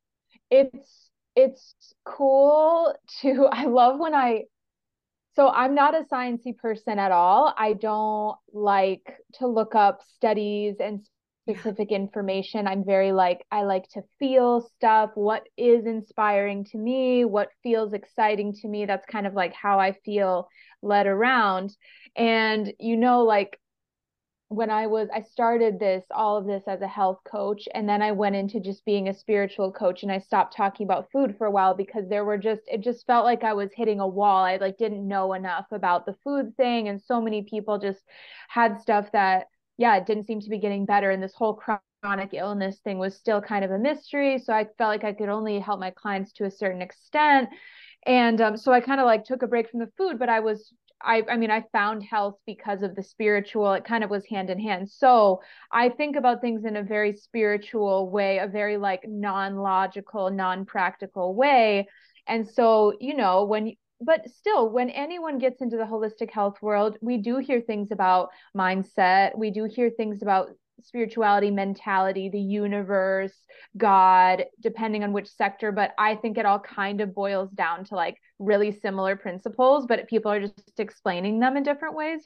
It's cool to, I love when so I'm not a sciencey person at all. I don't like to look up studies and specific information. I'm very like, I like to feel stuff, what is inspiring to me, what feels exciting to me. That's kind of like how I feel led around. And, you know, like when I started all of this as a health coach, and then I went into just being a spiritual coach, and I stopped talking about food for a while because it just felt like I was hitting a wall. I like didn't know enough about the food thing. And so many people just had stuff that, yeah, it didn't seem to be getting better. And this whole chronic illness thing was still kind of a mystery. So I felt like I could only help my clients to a certain extent. And so I kind of like took a break from the food, but I mean, I found health because of the spiritual. It kind of was hand in hand. So I think about things in a very spiritual way, a very like non-logical, non-practical way. And so, you know, but still, when anyone gets into the holistic health world, we do hear things about mindset. We do hear things about spirituality, mentality, the universe, God, depending on which sector. But I think it all kind of boils down to like really similar principles, but people are just explaining them in different ways,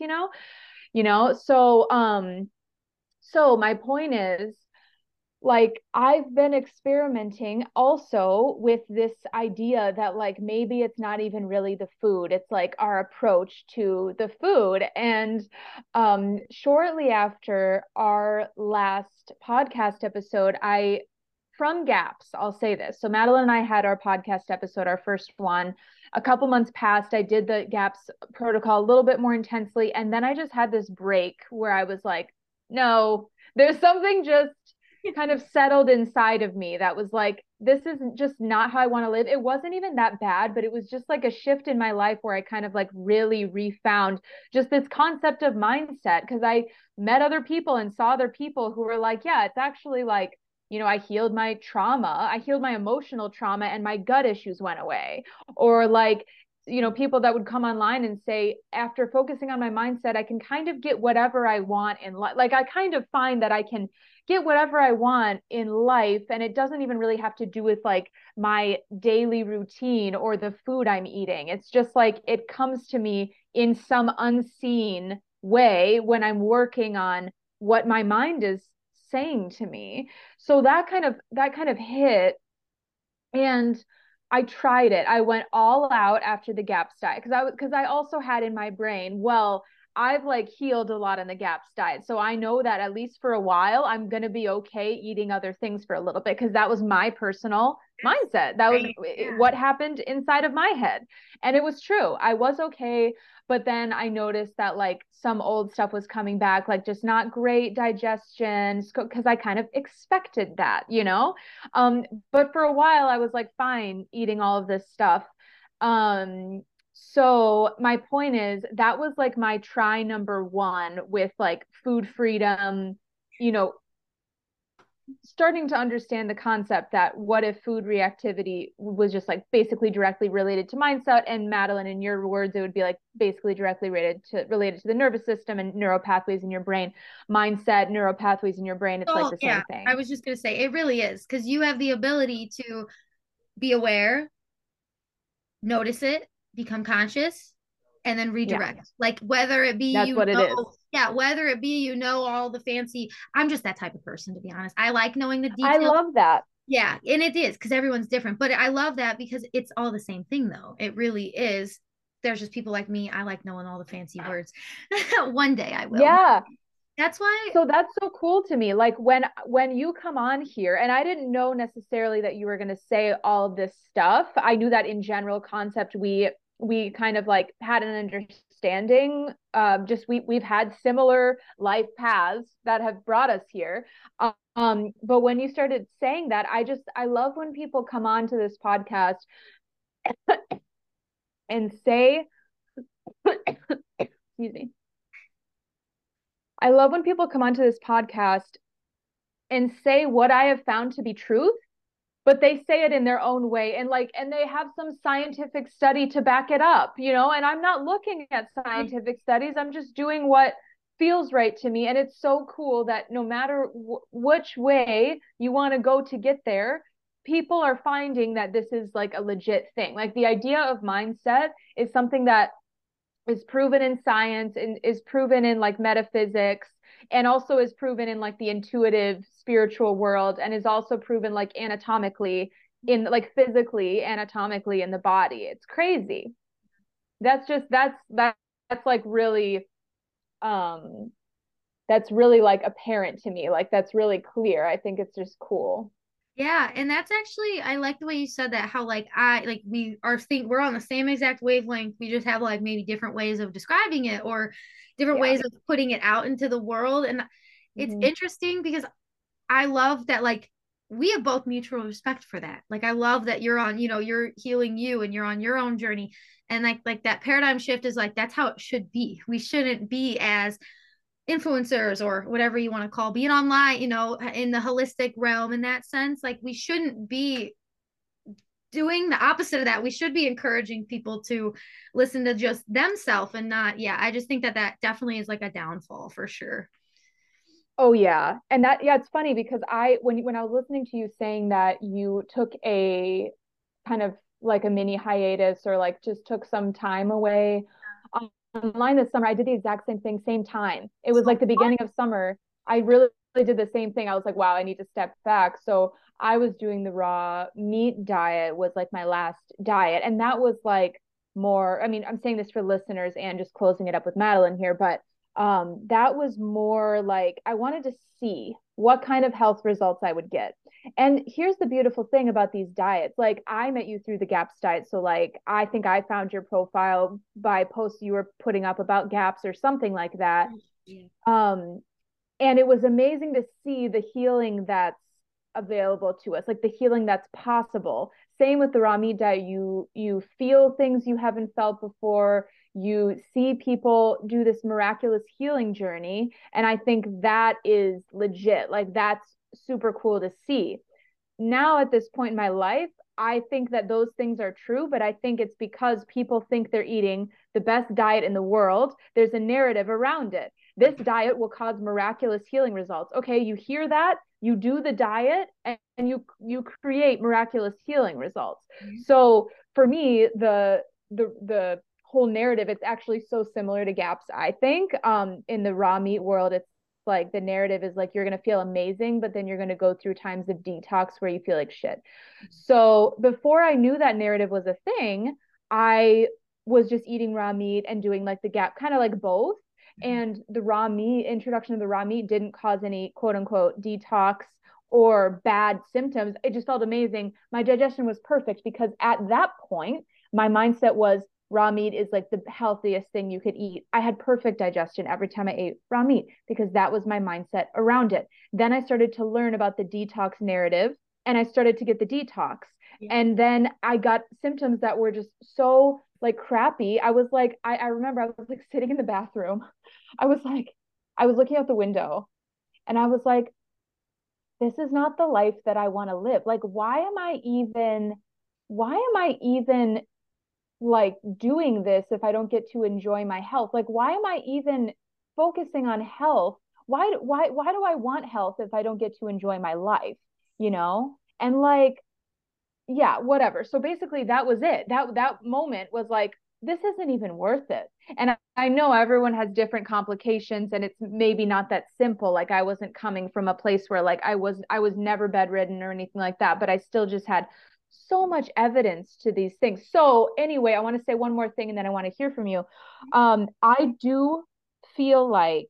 So my point is, like, I've been experimenting also with this idea that like maybe it's not even really the food, it's like our approach to the food. And shortly after our last podcast episode, from GAPS, I'll say this. So Madeline and I had our podcast episode, our first one. A couple months passed. I did the GAPS protocol a little bit more intensely. And then I just had this break where I was like, no, there's something just kind of settled inside of me that was like, this is just not how I want to live. It wasn't even that bad, but it was just like a shift in my life where I kind of like really refound just this concept of mindset, because I met other people and saw other people who were like, yeah, it's actually like, you know, I healed my trauma, I healed my emotional trauma, and my gut issues went away. Or like, you know, people that would come online and say, after focusing on my mindset, I can kind of get whatever I want in life. Like, I kind of find that I can get whatever I want in life. And it doesn't even really have to do with like my daily routine or the food I'm eating. It's just like it comes to me in some unseen way when I'm working on what my mind is saying to me. So that kind of hit. And I tried it. I went all out after the GAPS diet because I also had in my brain, well, I've like healed a lot in the GAPS diet. So I know that at least for a while, I'm going to be okay eating other things for a little bit, because that was my personal mindset. That was what happened inside of my head. And it was true. I was okay. But then I noticed that like some old stuff was coming back, like just not great digestion, because I kind of expected that, you know? But for a while I was like fine eating all of this stuff. So my point is, that was like my try number one with like food freedom, you know, starting to understand the concept that what if food reactivity was just like basically directly related to mindset, and Madeline, in your words, it would be like basically directly related to the nervous system and neuropathways in your brain. Mindset, neuropathways in your brain, it's like the same thing. I was just going to say, it really is, because you have the ability to be aware, notice it, become conscious, and then redirect. Yeah. Like whether it be, that's you what know, it is. Yeah, whether it be, you know, all the fancy, I'm just that type of person, to be honest. I like knowing the details. I love that. Yeah, and it is, because everyone's different, but I love that because it's all the same thing though. It really is. There's just people like me. I like knowing all the fancy words. One day I will. Yeah. That's why. So that's so cool to me. Like when you come on here, and I didn't know necessarily that you were going to say all of this stuff. I knew that in general concept we kind of like had an understanding. Just we've had similar life paths that have brought us here. But when you started saying that, I love when people come on to this podcast and say, excuse me. I love when people come onto this podcast and say what I have found to be truth, but they say it in their own way, and they have some scientific study to back it up, you know, and I'm not looking at scientific studies. I'm just doing what feels right to me. And it's so cool that no matter which way you want to go to get there, people are finding that this is like a legit thing. Like the idea of mindset is something that is proven in science and is proven in like metaphysics, and also is proven in like the intuitive spiritual world, and is also proven like anatomically, in like physically anatomically in the body. It's crazy. That's like really that's really like apparent to me. Like that's really clear. I think it's just cool. Yeah, and that's actually, I like the way you said that, how like we're on the same exact wavelength. We just have like maybe different ways of describing it, or different ways of putting it out into the world. And it's interesting because I love that like we have both mutual respect for that. Like I love that you're on, you know, you're healing you and you're on your own journey. And like that paradigm shift is like, that's how it should be. We shouldn't be as influencers or whatever you want to call being online, you know, in the holistic realm, in that sense. Like we shouldn't be doing the opposite of that. We should be encouraging people to listen to just themselves and not, I just think that definitely is like a downfall for sure. Oh yeah. And it's funny because when I was listening to you saying that you took a kind of like a mini hiatus, or like just took some time away online this summer, I did the exact same thing, same time. It was like the beginning of summer. I really did the same thing. I was like, wow, I need to step back. So I was doing the raw meat diet, was like my last diet. And that was like more, I mean, I'm saying this for listeners and just closing it up with Madeline here, but that was more like I wanted to see what kind of health results I would get. And here's the beautiful thing about these diets. Like I met you through the GAPS diet. So like I think I found your profile by posts you were putting up about GAPS or something like that. Yeah. And it was amazing to see the healing that's available to us, like the healing that's possible. Same with the raw meat diet. You feel things you haven't felt before. You see people do this miraculous healing journey. And I think that is legit. Like that's super cool to see. Now at this point in my life, I think that those things are true, but I think it's because people think they're eating the best diet in the world. There's a narrative around it. This diet will cause miraculous healing results. Okay, you hear that, you do the diet, and you create miraculous healing results. Mm-hmm. So for me, the whole narrative, it's actually so similar to GAPS, I think. In the raw meat world, it's like the narrative is like you're going to feel amazing, but then you're going to go through times of detox where you feel like shit. So before I knew that narrative was a thing, I was just eating raw meat and doing like the GAP, kind of like both. And the raw meat, introduction of the raw meat didn't cause any quote unquote detox or bad symptoms. It just felt amazing. My digestion was perfect because at that point, my mindset was raw meat is like the healthiest thing you could eat. I had perfect digestion every time I ate raw meat because that was my mindset around it. Then I started to learn about the detox narrative and I started to get the detox. Yeah. And then I got symptoms that were just so like crappy. I was like, I remember I was like sitting in the bathroom. I was looking out the window and I was like, this is not the life that I want to live. Like, why am I even like doing this if I don't get to enjoy my health? Like, why am I even focusing on health? Why do I want health if I don't get to enjoy my life? You know? And like, yeah, whatever. So basically that was it. That moment was like, this isn't even worth it. And I know everyone has different complications and it's maybe not that simple. Like I wasn't coming from a place where like I was never bedridden or anything like that, but I still just had so much evidence to these things. So anyway, I want to say one more thing and then I want to hear from you. I do feel like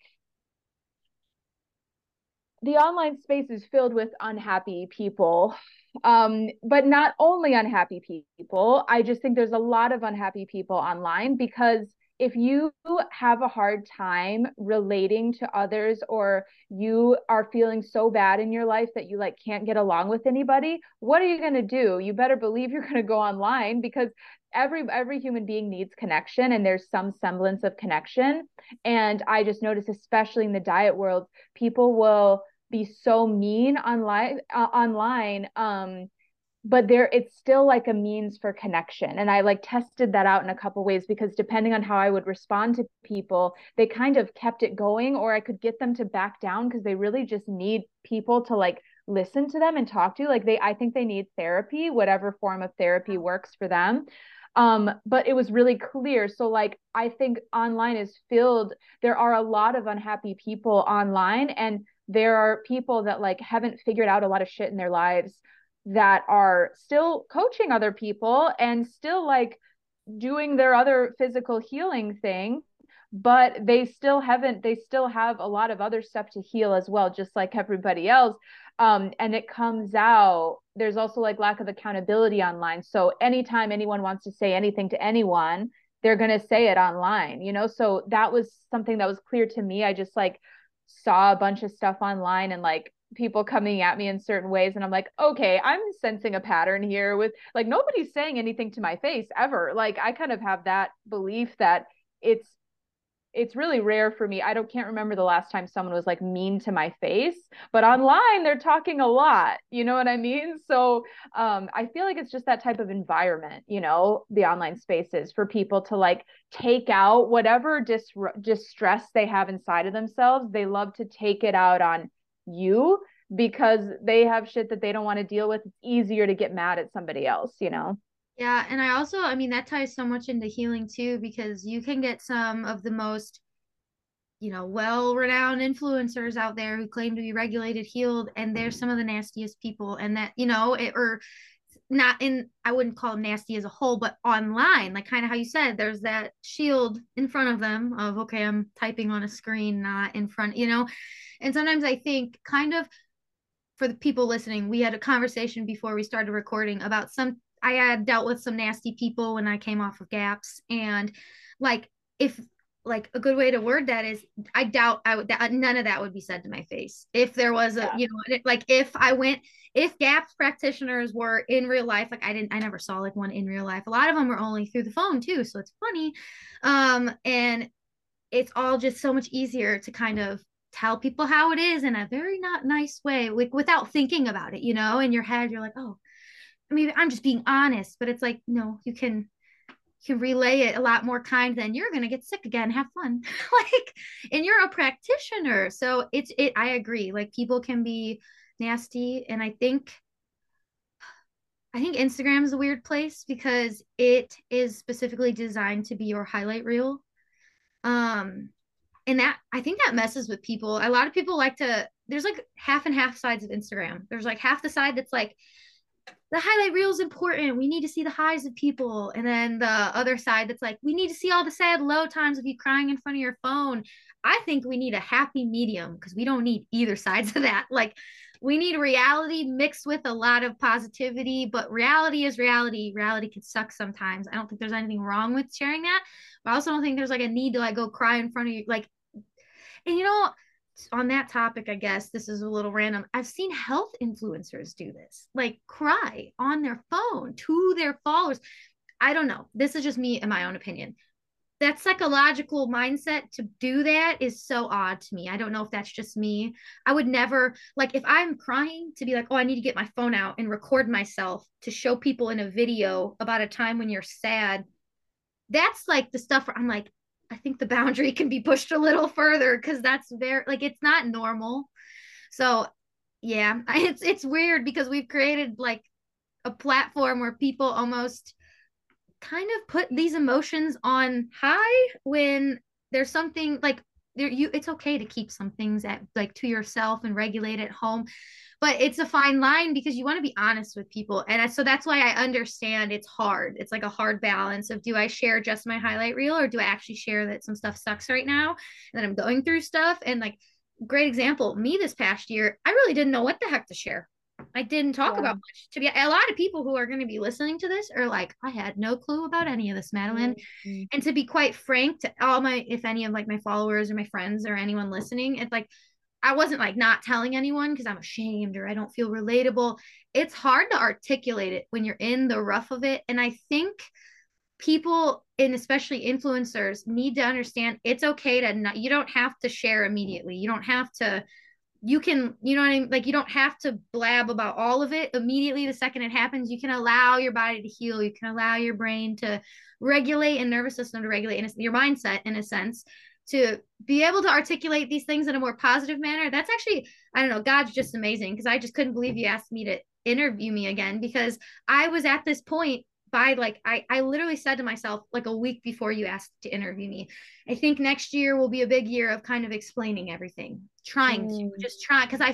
the online space is filled with unhappy people, but not only unhappy people. I just think there's a lot of unhappy people online because if you have a hard time relating to others or you are feeling so bad in your life that you like can't get along with anybody, what are you going to do? You better believe you're going to go online because every human being needs connection and there's some semblance of connection. And I just noticed, especially in the diet world, people will be so mean online but there it's still like a means for connection. And I like tested that out in a couple ways because depending on how I would respond to people, they kind of kept it going, or I could get them to back down because they really just need people to like listen to them and talk to. Like I think they need therapy, whatever form of therapy works for them. But it was really clear. So like I think online is filled, there are a lot of unhappy people online, and there are people that like haven't figured out a lot of shit in their lives that are still coaching other people and still like doing their other physical healing thing, but they still have a lot of other stuff to heal as well, just like everybody else. And it comes out, there's also like lack of accountability online. So anytime anyone wants to say anything to anyone, they're going to say it online, you know? So that was something that was clear to me. I just like saw a bunch of stuff online and like people coming at me in certain ways, and I'm like, okay, I'm sensing a pattern here with like nobody's saying anything to my face ever. Like I kind of have that belief that it's really rare for me. I can't remember the last time someone was like mean to my face, but online they're talking a lot, you know what I mean? So I feel like it's just that type of environment, you know, the online spaces for people to like take out whatever distress they have inside of themselves. They love to take it out on you because they have shit that they don't want to deal with. It's easier to get mad at somebody else, you know? Yeah, and I mean, that ties so much into healing too, because you can get some of the most, well-renowned influencers out there who claim to be regulated, healed, and they're some of the nastiest people. And that, or not in, I wouldn't call them nasty as a whole, but online, like kind of how you said, there's that shield in front of them of, okay, I'm typing on a screen, not in front, And sometimes I think kind of for the people listening, we had a conversation before we started recording about I had dealt with some nasty people when I came off of GAPS. And like, if like a good way to word that is, I doubt none of that would be said to my face. If there was like if GAPS practitioners were in real life, like I never saw like one in real life. A lot of them were only through the phone too. So it's funny. And it's all just so much easier to kind of tell people how it is in a very not nice way, like without thinking about it, in your head, you're like, oh, maybe I'm just being honest, but it's like, no, you can relay it a lot more kind than you're gonna get sick again, have fun. Like, and you're a practitioner, so I agree, like people can be nasty. And I think Instagram is a weird place because it is specifically designed to be your highlight reel. And that, I think that messes with people. A lot of people like to, there's like half and half sides of Instagram. There's like half the side that's like the highlight reel is important. We need to see the highs of people. And then the other side that's like, we need to see all the sad low times of you crying in front of your phone. I think we need a happy medium because we don't need either sides of that. Like, we need reality mixed with a lot of positivity, but reality is reality. Reality can suck sometimes. I don't think there's anything wrong with sharing that. But I also don't think there's like a need to like go cry in front of you. Like, and you know, on that topic, I guess this is a little random. I've seen health influencers do this, like cry on their phone to their followers. I don't know. This is just me in my own opinion. That psychological mindset to do that is so odd to me. I don't know if that's just me. I would never, like, if I'm crying, to be like, oh, I need to get my phone out and record myself to show people in a video about a time when you're sad. That's like the stuff where I'm like, I think the boundary can be pushed a little further because that's very, like, it's not normal. So yeah, it's weird because we've created like a platform where people almost kind of put these emotions on high when there's something like there you it's okay to keep some things at like to yourself and regulate at home, but it's a fine line because you want to be honest with people. And so that's why I understand it's hard. It's like a hard balance of, do I share just my highlight reel or do I actually share that some stuff sucks right now and that I'm going through stuff? And like, great example, me this past year, I really didn't know what the heck to share. I didn't talk about much. To be a lot of people who are going to be listening to this are like, I had no clue about any of this, Madeline. Mm-hmm. And to be quite frank to all my, if any of like my followers or my friends or anyone listening, it's like, I wasn't like not telling anyone because I'm ashamed or I don't feel relatable. It's hard to articulate it when you're in the rough of it. And I think people, and especially influencers, need to understand it's okay to not, you don't have to share immediately. You don't have to, you can, you know what I mean? Like, you don't have to blab about all of it immediately the second it happens. You can allow your body to heal. You can allow your brain to regulate and nervous system to regulate, and your mindset in a sense to be able to articulate these things in a more positive manner. That's actually, I don't know, God's just amazing, because I just couldn't believe you asked me to interview me again, because I was at this point by like, I literally said to myself like a week before you asked to interview me, I think next year will be a big year of kind of explaining everything, trying to just try, because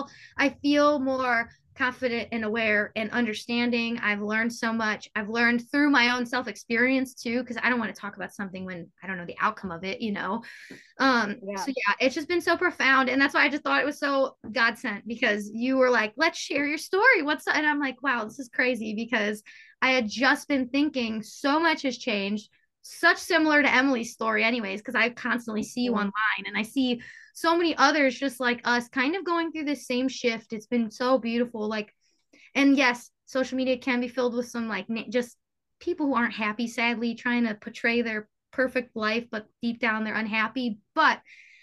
I feel more confident and aware and understanding. I've learned so much. I've learned through my own self experience too, because I don't want to talk about something when I don't know the outcome of it, you know. So yeah, it's just been so profound, and that's why I just thought it was so God sent, because you were like, let's share your story, what's and I'm like, wow, this is crazy, because I had just been thinking so much has changed, such similar to Emily's story anyways, because I constantly see you online and I see so many others just like us kind of going through this same shift. It's been so beautiful. Like, and yes, social media can be filled with some like just people who aren't happy, sadly, trying to portray their perfect life, but deep down they're unhappy. But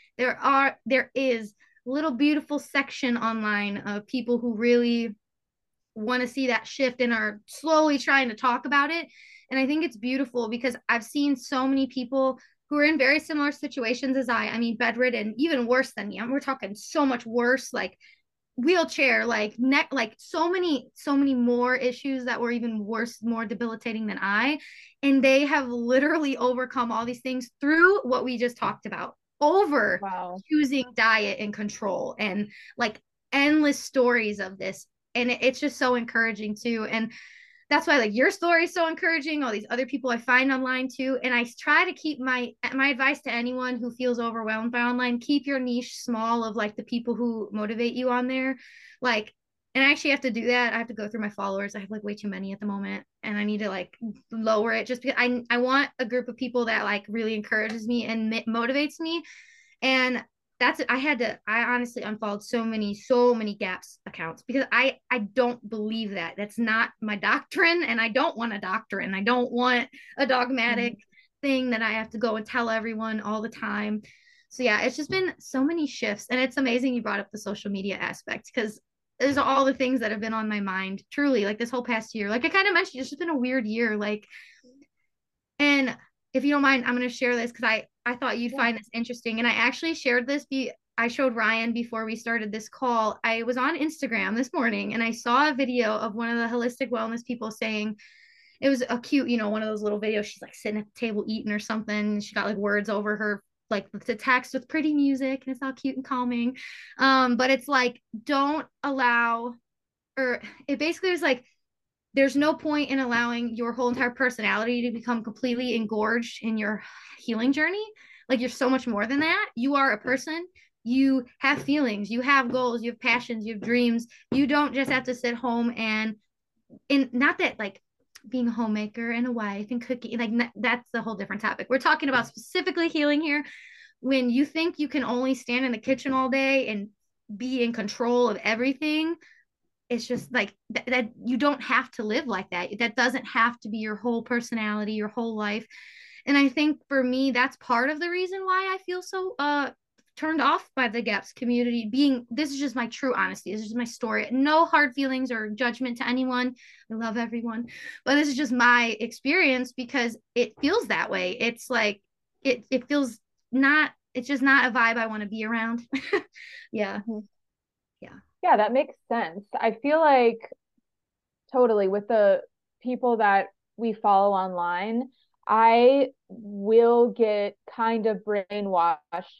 there is a little beautiful section online of people who really want to see that shift and are slowly trying to talk about it. And I think it's beautiful because I've seen so many people who are in very similar situations as I mean, bedridden, even worse than me. We're talking so much worse, like wheelchair, like neck, like so many more issues that were even worse, more debilitating than I. And they have literally overcome all these things through what we just talked about, over choosing diet and control, and like endless stories of this. And it's just so encouraging too. And that's why like your story is so encouraging, all these other people I find online too. And I try to keep my advice to anyone who feels overwhelmed by online, keep your niche small of like the people who motivate you on there. Like, and I actually have to do that. I have to go through my followers. I have like way too many at the moment, and I need to like lower it, just because I want a group of people that like really encourages me and motivates me. And that's it. I honestly unfollowed so many GAPS accounts because I don't believe that. That's not my doctrine, and I don't want a doctrine. I don't want a dogmatic thing that I have to go and tell everyone all the time. So yeah, it's just been so many shifts, and it's amazing you brought up the social media aspect, because there's all the things that have been on my mind truly, like this whole past year. Like I kind of mentioned, it's just been a weird year. Like, and if you don't mind, I'm going to share this because I thought you'd find this interesting. And I actually shared this. I showed Ryan before we started this call. I was on Instagram this morning and I saw a video of one of the holistic wellness people saying, it was a cute, you know, one of those little videos. She's like sitting at the table eating or something. She got like words over her, like the text with pretty music, and it's all cute and calming. But it's like, don't allow, or it basically was like, there's no point in allowing your whole entire personality to become completely engorged in your healing journey. Like, you're so much more than that. You are a person. You have feelings, you have goals, you have passions, you have dreams. You don't just have to sit home and not that like being a homemaker and a wife and cooking, like that's a whole different topic. We're talking about specifically healing here. When you think you can only stand in the kitchen all day and be in control of everything, it's just like that you don't have to live like that. That doesn't have to be your whole personality, your whole life. And I think for me, that's part of the reason why I feel so turned off by the GAPS community. Being, this is just my true honesty. This is just my story. No hard feelings or judgment to anyone. I love everyone, but this is just my experience because it feels that way. It's like it feels not. It's just not a vibe I want to be around. Yeah. Yeah. Yeah, that makes sense. I feel like totally with the people that we follow online, I will get kind of brainwashed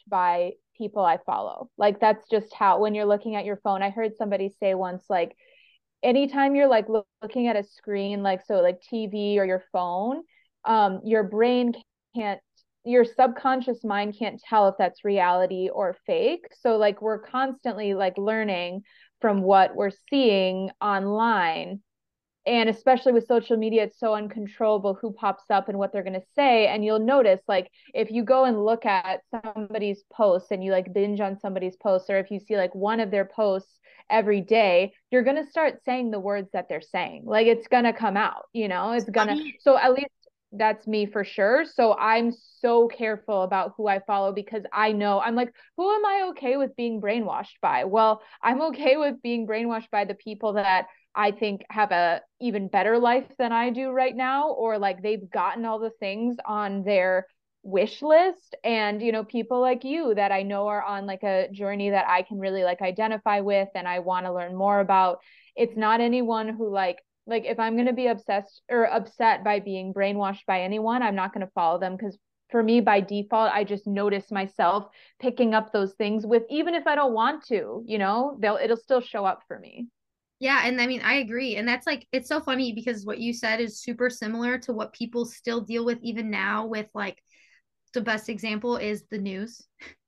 by people I follow. Like that's just how, when you're looking at your phone, I heard somebody say once, like, anytime you're like looking at a screen, like, so like TV or your phone, your brain can't, your subconscious mind can't tell if that's reality or fake. So like we're constantly like learning from what we're seeing online, and especially with social media, it's so uncontrollable who pops up and what they're going to say. And you'll notice, like, if you go and look at somebody's posts and you like binge on somebody's posts, or if you see like one of their posts every day, you're going to start saying the words that they're saying. Like, it's going to come out, you know, it's going to. So at least that's me for sure. So I'm so careful about who I follow because I know, I'm like, who am I okay with being brainwashed by? Well, I'm okay with being brainwashed by the people that I think have a even better life than I do right now, or like they've gotten all the things on their wish list. And, you know, people like you that I know are on like a journey that I can really like identify with and I want to learn more about. It's not anyone who like if I'm going to be obsessed or upset by being brainwashed by anyone, I'm not going to follow them, because for me by default I just notice myself picking up those things with, even if I don't want to, you know, it'll still show up for me. Yeah, and I mean, I agree. And that's like, it's so funny because what you said is super similar to what people still deal with even now with like the best example is the news.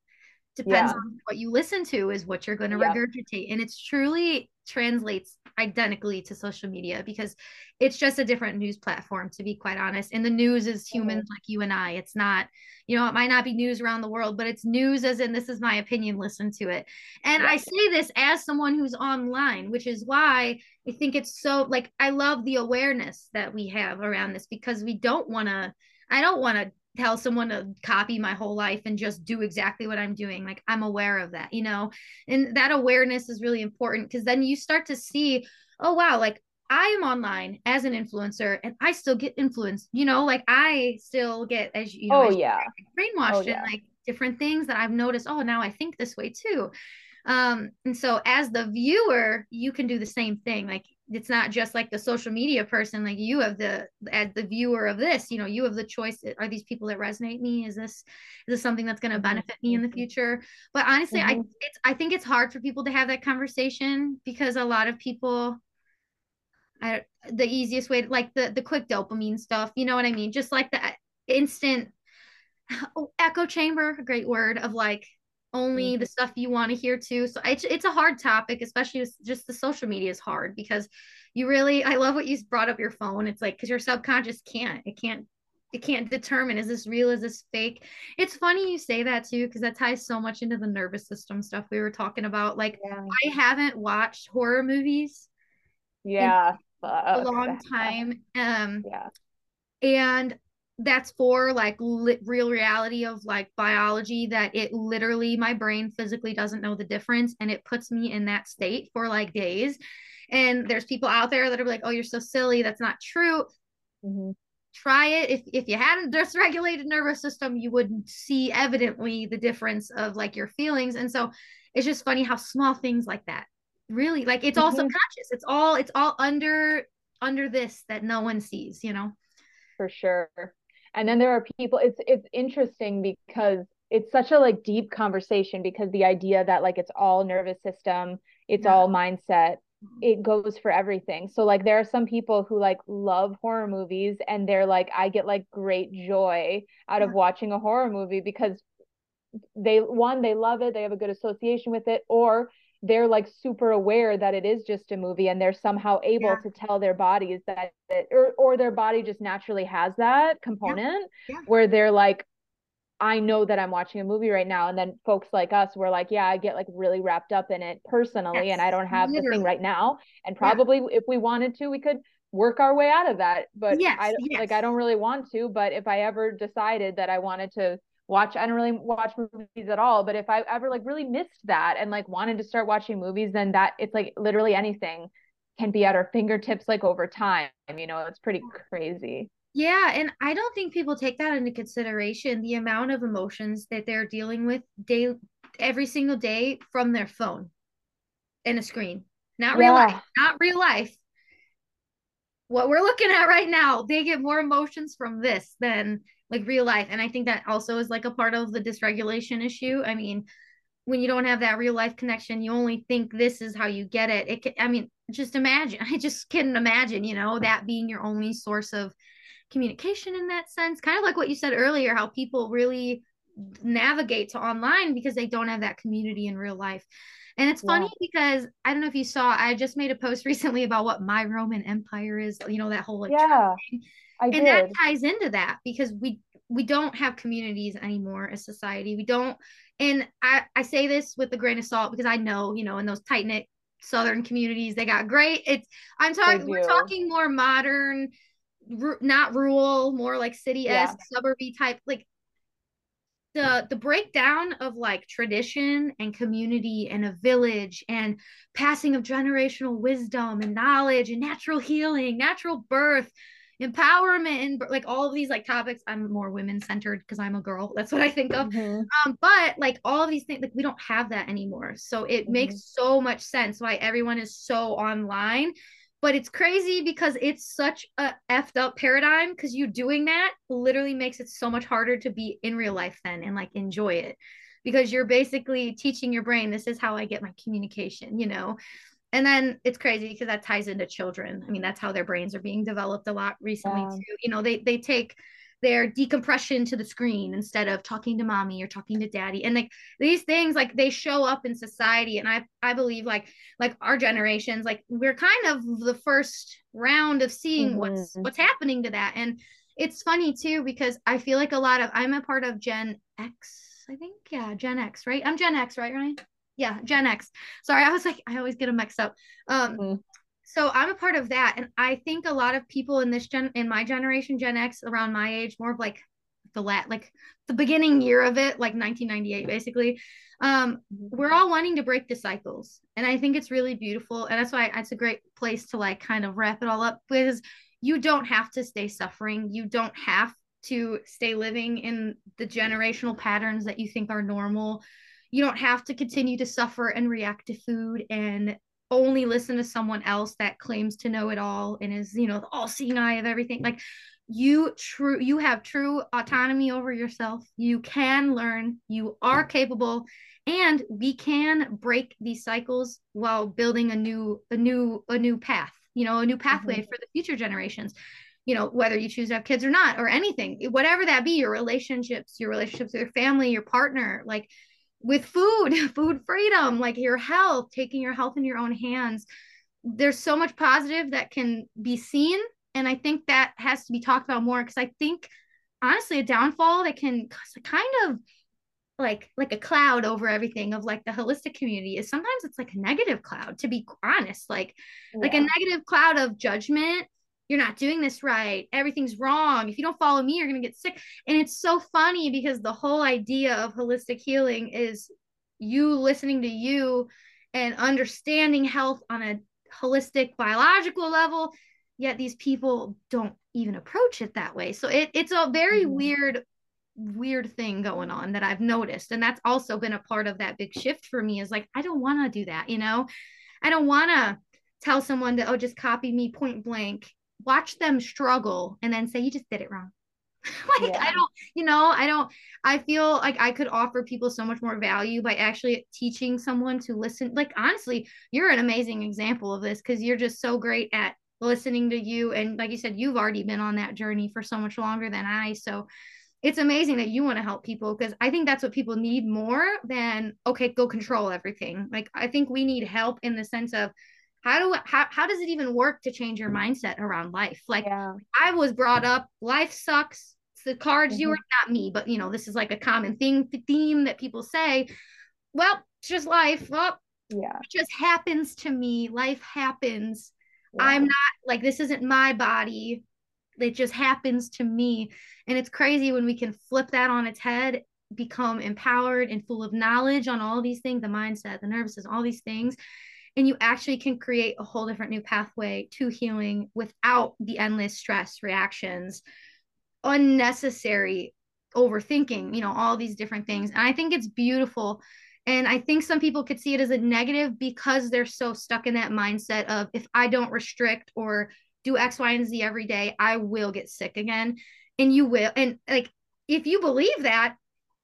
Depends Yeah. on what you listen to is what you're going to Yep. regurgitate, and it's truly translates identically to social media because it's just a different news platform, to be quite honest. And the news is humans like you and I. It's not, you know, it might not be news around the world, but it's news as in this is my opinion, listen to it. And I Yep. say this as someone who's online, which is why I think it's so like I love the awareness that we have around this because we don't want to, I don't want to tell someone to copy my whole life and just do exactly what I'm doing. Like, I'm aware of that, you know, and that awareness is really important because then you start to see, oh, wow, like I am online as an influencer and I still get influenced, you know, like I still get, as you know, Oh as yeah. Oh brainwashed and yeah. like different things that I've noticed. Oh, now I think this way too. And so as the viewer, you can do the same thing. Like it's not just like the social media person, like you have the as the viewer of this, you know, you have the choice. Are these people that resonate me? Is this something that's going to Mm-hmm. benefit me in the future? But honestly, Mm-hmm. I think it's hard for people to have that conversation because a lot of people the easiest way like the quick dopamine stuff, you know what I mean? Just like the instant echo chamber, a great word of like only the stuff you want to hear too. So it's a hard topic, especially with just the social media is hard because you really, I love what you brought up your phone. It's like, cause your subconscious it can't determine, is this real? Is this fake? It's funny you say that too, because that ties so much into the nervous system stuff we were talking about. Like Yeah. I haven't watched horror movies in Yeah. a Fuck long that. time. Yeah. And that's for like real reality of like biology that it literally my brain physically doesn't know the difference and it puts me in that state for like days. And there's people out there that are like, oh, you're so silly, that's not true. Mm-hmm. Try it. If you had a dysregulated nervous system, you would see evidently the difference of like your feelings. And so it's just funny how small things like that really, like, it's all Mm-hmm. subconscious, it's all under this that no one sees, you know. For sure. And then there are people, it's interesting because it's such a like deep conversation, because the idea that like it's all nervous system, it's Yeah. all mindset. it goes for everything. So like there are some people who like love horror movies and they're like, I get like great joy out of watching a horror movie because they love it, they have a good association with it, or they're like super aware that it is just a movie and they're somehow able to tell their bodies that or their body just naturally has that component where they're like, I know that I'm watching a movie right now. And then folks like us, we're like, yeah, I get like really wrapped up in it personally, and I don't have the thing right now. And probably if we wanted to, we could work our way out of that. But I don't really want to. But if I ever decided that I wanted to watch, I don't really watch movies at all. But if I ever like really missed that and like wanted to start watching movies, then that it's like literally anything can be at our fingertips like over time. It's pretty crazy. Yeah, and I don't think people take that into consideration, the amount of emotions that they're dealing with every single day from their phone and a screen. Not real life, not real life. What we're looking at right now, they get more emotions from this than like real life. And I think that also is like a part of the dysregulation issue. I mean, when you don't have that real life connection, you only think this is how you get it. Just imagine. I just couldn't imagine, that being your only source of communication in that sense. Kind of like what you said earlier, how people really navigate to online because they don't have that community in real life. And it's funny because I don't know if you saw, I just made a post recently about what my Roman Empire is, that whole like thing. And that ties into that because we don't have communities anymore as society. We don't, and I say this with a grain of salt because I know, in those tight knit Southern communities, they got great. We're talking more modern, not rural, more like city-esque, suburby type, like the breakdown of like tradition and community and a village and passing of generational wisdom and knowledge and natural healing, natural birth, empowerment, and like all of these like topics. I'm more women centered because I'm a girl. That's what I think of. But like all of these things, like we don't have that anymore. So it makes so much sense why everyone is so online. But it's crazy because it's such a effed up paradigm because you doing that literally makes it so much harder to be in real life then and like enjoy it because you're basically teaching your brain, this is how I get my communication, And then it's crazy because that ties into children. I mean, that's how their brains are being developed a lot recently too. They take their decompression to the screen instead of talking to mommy or talking to daddy. And like these things, like they show up in society. And I believe like our generations, like we're kind of the first round of seeing what's happening to that. And it's funny too, because I feel like I'm a part of Gen X, I think. Yeah, Gen X, right? I'm Gen X, right, Ryan? Yeah, Gen X. Sorry, I was like, I always get them mixed up. So I'm a part of that. And I think a lot of people in my generation, Gen X, around my age, more of like the beginning year of it, like 1998, basically. We're all wanting to break the cycles. And I think it's really beautiful. And that's why it's a great place to like kind of wrap it all up because you don't have to stay suffering. You don't have to stay living in the generational patterns that you think are normal. You don't have to continue to suffer and react to food and only listen to someone else that claims to know it all and is, the all-seeing eye of everything. Like you have true autonomy over yourself. You can learn, you are capable, and we can break these cycles while building a new path, a new pathway for the future generations. Whether you choose to have kids or not, or anything, whatever that be, your relationships with your family, your partner, like with food freedom, like your health, taking your health in your own hands. There's so much positive that can be seen. And I think that has to be talked about more because I think, honestly, a downfall that can kind of like a cloud over everything of like the holistic community is sometimes it's like a negative cloud, to be honest, like a negative cloud of judgment. You're not doing this right. Everything's wrong. If you don't follow me, you're going to get sick. And it's so funny because the whole idea of holistic healing is you listening to you and understanding health on a holistic biological level. Yet these people don't even approach it that way. So it's a very weird thing going on that I've noticed. And that's also been a part of that big shift for me is like, I don't want to do that. I don't want to tell someone to, just copy me point blank. Watch them struggle and then say, you just did it wrong. Like, Yeah. I feel like I could offer people so much more value by actually teaching someone to listen. Like, honestly, you're an amazing example of this because you're just so great at listening to you. And like you said, you've already been on that journey for so much longer than I. So it's amazing that you want to help people because I think that's what people need more than, okay, go control everything. Like, I think we need help in the sense of how does it even work to change your mindset around life? Like, Yeah. I was brought up, life sucks. It's the cards you Mhm. were, not me, but this is like a common theme that people say. Well, it's just life. Well, Yeah. it just happens to me. Life happens. Yeah. I'm not like, this isn't my body. It just happens to me. And it's crazy when we can flip that on its head, become empowered and full of knowledge on all these things, the mindset, the nervous system, all these things. And you actually can create a whole different new pathway to healing without the endless stress reactions, unnecessary overthinking, all these different things. And I think it's beautiful. And I think some people could see it as a negative because they're so stuck in that mindset of, if I don't restrict or do X, Y, and Z every day, I will get sick again. And you will. And like, if you believe that,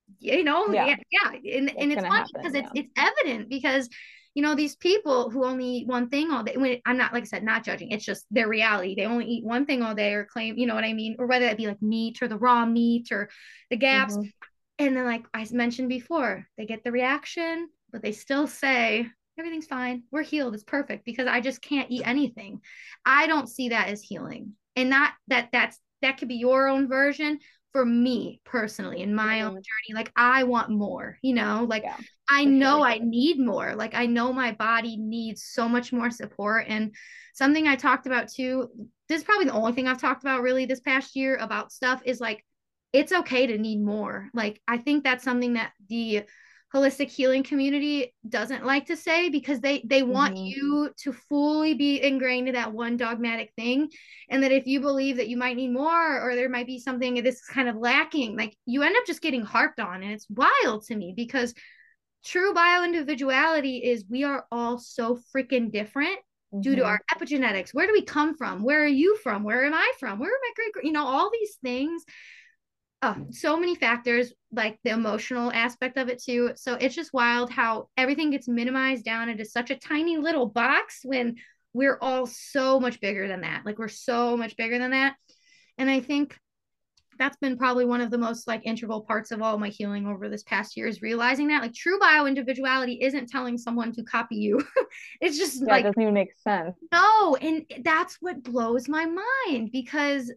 Yeah. yeah. And It's it's gonna funny happen. because Yeah. it's evident because these people who only eat one thing all day, when I'm not, like I said, not judging, it's just their reality. They only eat one thing all day or claim, you know what I mean? Or whether it be like meat or the raw meat or the gaps. Mhm. And then, like I mentioned before, they get the reaction, but they still say, everything's fine. We're healed. It's perfect because I just can't eat anything. I don't see that as healing. And not that could be your own version. For me personally, in my own Mhm. journey, like, I want more, like, Yeah, I for know sure. I need more. Like, I know my body needs so much more support. And something I talked about too, this is probably the only thing I've talked about really this past year about stuff, is like, it's okay to need more. Like, I think that's something that the holistic healing community doesn't like to say, because they want Mhm. you to fully be ingrained in that one dogmatic thing. And that if you believe that you might need more, or there might be something this is kind of lacking, like, you end up just getting harped on. And it's wild to me because true bio individuality is, we are all so freaking different due to our Mhm. epigenetics. Where do we come from? Where are you from? Where am I from? Where are my great, all these things. Oh, so many factors, like the emotional aspect of it too. So it's just wild how everything gets minimized down into such a tiny little box when we're all so much bigger than that. Like, we're so much bigger than that. And I think that's been probably one of the most like integral parts of all my healing over this past year, is realizing that like true bio individuality isn't telling someone to copy you. It's just Yeah, it like, doesn't even make sense. no. And that's what blows my mind, because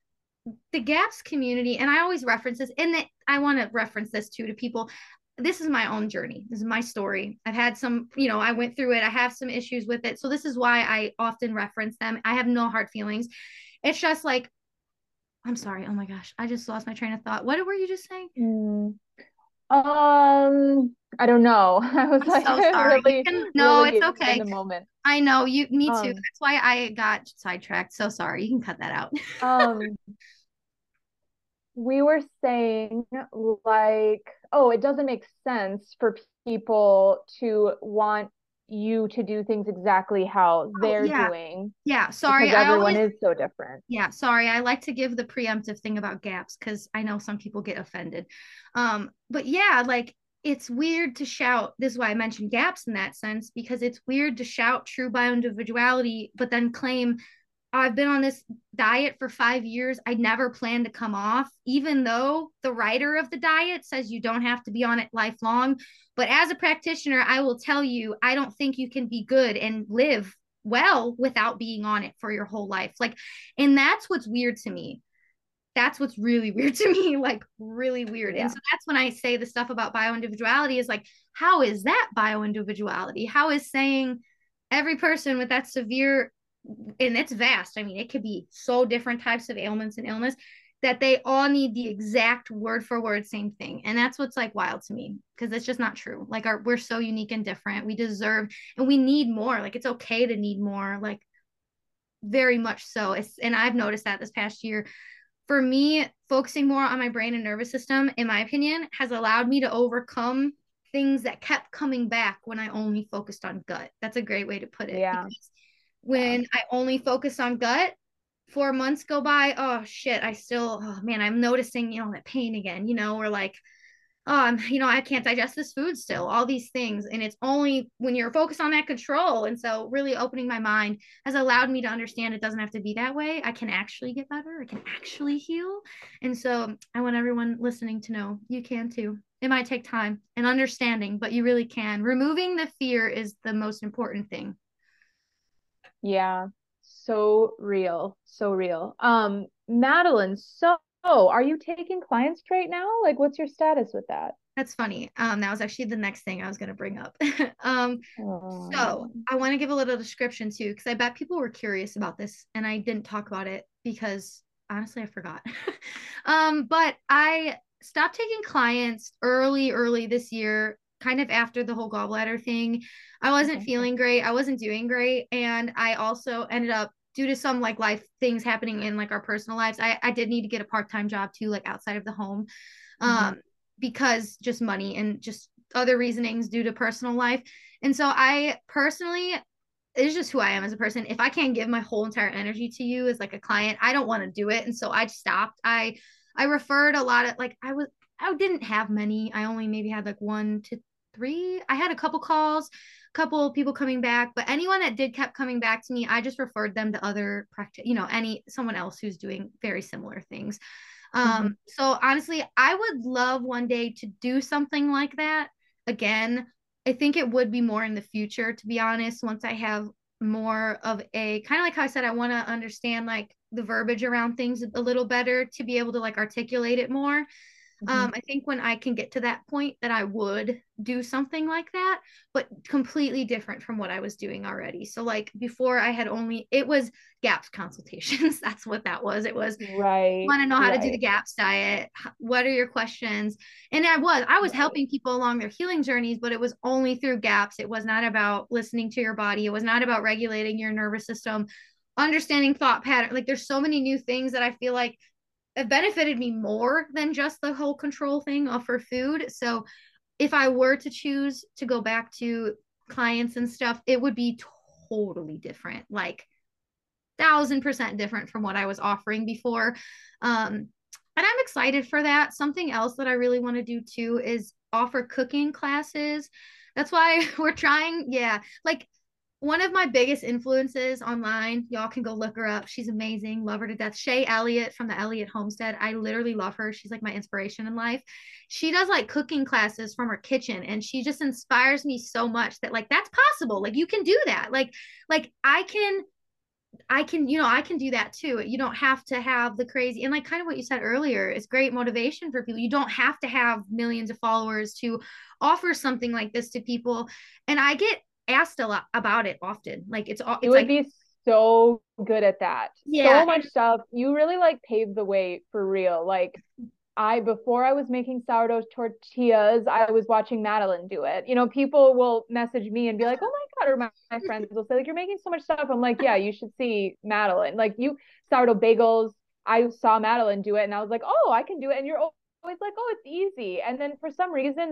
the gaps community, and I always reference this, and that I want to reference this too to people. This is my own journey. This is my story. I've had some, I went through it. I have some issues with it. So this is why I often reference them. I have no hard feelings. It's just like, I'm sorry. Oh my gosh. I just lost my train of thought. What were you just saying? Mm. I don't know. I was I'm like so sorry. No, it's really in okay. the moment. I know me too. Um, That's why I got sidetracked. So sorry. You can cut that out. um, we were saying like, oh, it doesn't make sense for people to want you to do things exactly how Oh, they're yeah. doing Yeah. because Sorry. everyone is so different. Yeah, sorry. I like to give the preemptive thing about gaps because I know some people get offended. But yeah, like, it's weird to shout. This is why I mentioned gaps in that sense, because it's weird to shout true bioindividuality, but then claim, I've been on this diet for 5 years. I never plan to come off, even though the writer of the diet says you don't have to be on it lifelong. But as a practitioner, I will tell you, I don't think you can be good and live well without being on it for your whole life. Like, and that's what's weird to me. That's what's really weird to me, like, really weird. And Yeah. so that's when I say the stuff about bioindividuality is like, how is that bioindividuality? How is saying every person with that severe, and it's vast. I mean, it could be so different types of ailments and illness, that they all need the exact word for word same thing. And that's what's like wild to me, because it's just not true. Like, we're so unique and different. We deserve, and we need more. Like, it's okay to need more. Like, very much so. And I've noticed that this past year. For me, focusing more on my brain and nervous system, in my opinion, has allowed me to overcome things that kept coming back when I only focused on gut. That's a great way to put it. Yeah. Because Yeah. when I only focus on gut, 4 months go by, oh shit, oh man, I'm noticing, that pain again, or like, I can't digest this food still, all these things. And it's only when you're focused on that control. And so really opening my mind has allowed me to understand it doesn't have to be that way. I can actually get better. I can actually heal. And so I want everyone listening to know you can too. It might take time and understanding, but you really can. Removing the fear is the most important thing. Yeah. So real. So real. Madeline, so are you taking clients right now? Like, what's your status with that? That's funny. That was actually the next thing I was going to bring up. So I want to give a little description too, because I bet people were curious about this and I didn't talk about it because honestly, I forgot. But I stopped taking clients early this year, kind of after the whole gallbladder thing. I wasn't feeling great. I wasn't doing great. And I also ended up, due to some like life things happening in like our personal lives, I did need to get a part-time job too, like outside of the home. Because just money and just other reasonings due to personal life. And so I personally, it's just who I am as a person. If I can't give my whole entire energy to you as like a client, I don't want to do it. And so I stopped. I referred a lot of like I didn't have many. I only maybe had like 1 to 3. I had a couple calls, a couple of people coming back, but anyone that did kept coming back to me, I just referred them to other someone else who's doing very similar things. So honestly, I would love one day to do something like that again. I think it would be more in the future, to be honest, once I have more of a kind of like how I said, I want to understand like the verbiage around things a little better to be able to like articulate it more. I think when I can get to that point that I would do something like that, but completely different from what I was doing already. So like before it was GAPS consultations. That's what that was. It was right. Want to know how to do the GAPS diet. What are your questions? And I was helping people along their healing journeys, but it was only through GAPS. It was not about listening to your body. It was not about regulating your nervous system, understanding thought pattern. Like there's so many new things that I feel like have benefited me more than just the whole control thing for food. So if I were to choose to go back to clients and stuff, it would be totally different, like 1,000% different from what I was offering before. And I'm excited for that. Something else that I really want to do too is offer cooking classes. That's why we're trying. Yeah. Like one of my biggest influences online, y'all can go look her up. She's amazing. Love her to death. Shay Elliott from the Elliott Homestead. I literally love her. She's like my inspiration in life. She does like cooking classes from her kitchen and she just inspires me so much that like that's possible. Like you can do that. Like I can do that too. You don't have to have the crazy, and like kind of what you said earlier is great motivation for people. You don't have to have millions of followers to offer something like this to people. And I get asked a lot about it often. Like it's you would be so good at that. Yeah. So much stuff. You really like paved the way for real. Like before I was making sourdough tortillas, I was watching Madeline do it. People will message me and be like, oh my God, or my friends will say like, you're making so much stuff. I'm like, yeah, you should see Madeline. Like sourdough bagels, I saw Madeline do it and I was like, oh, I can do it. And you're always like, oh, it's easy. And then for some reason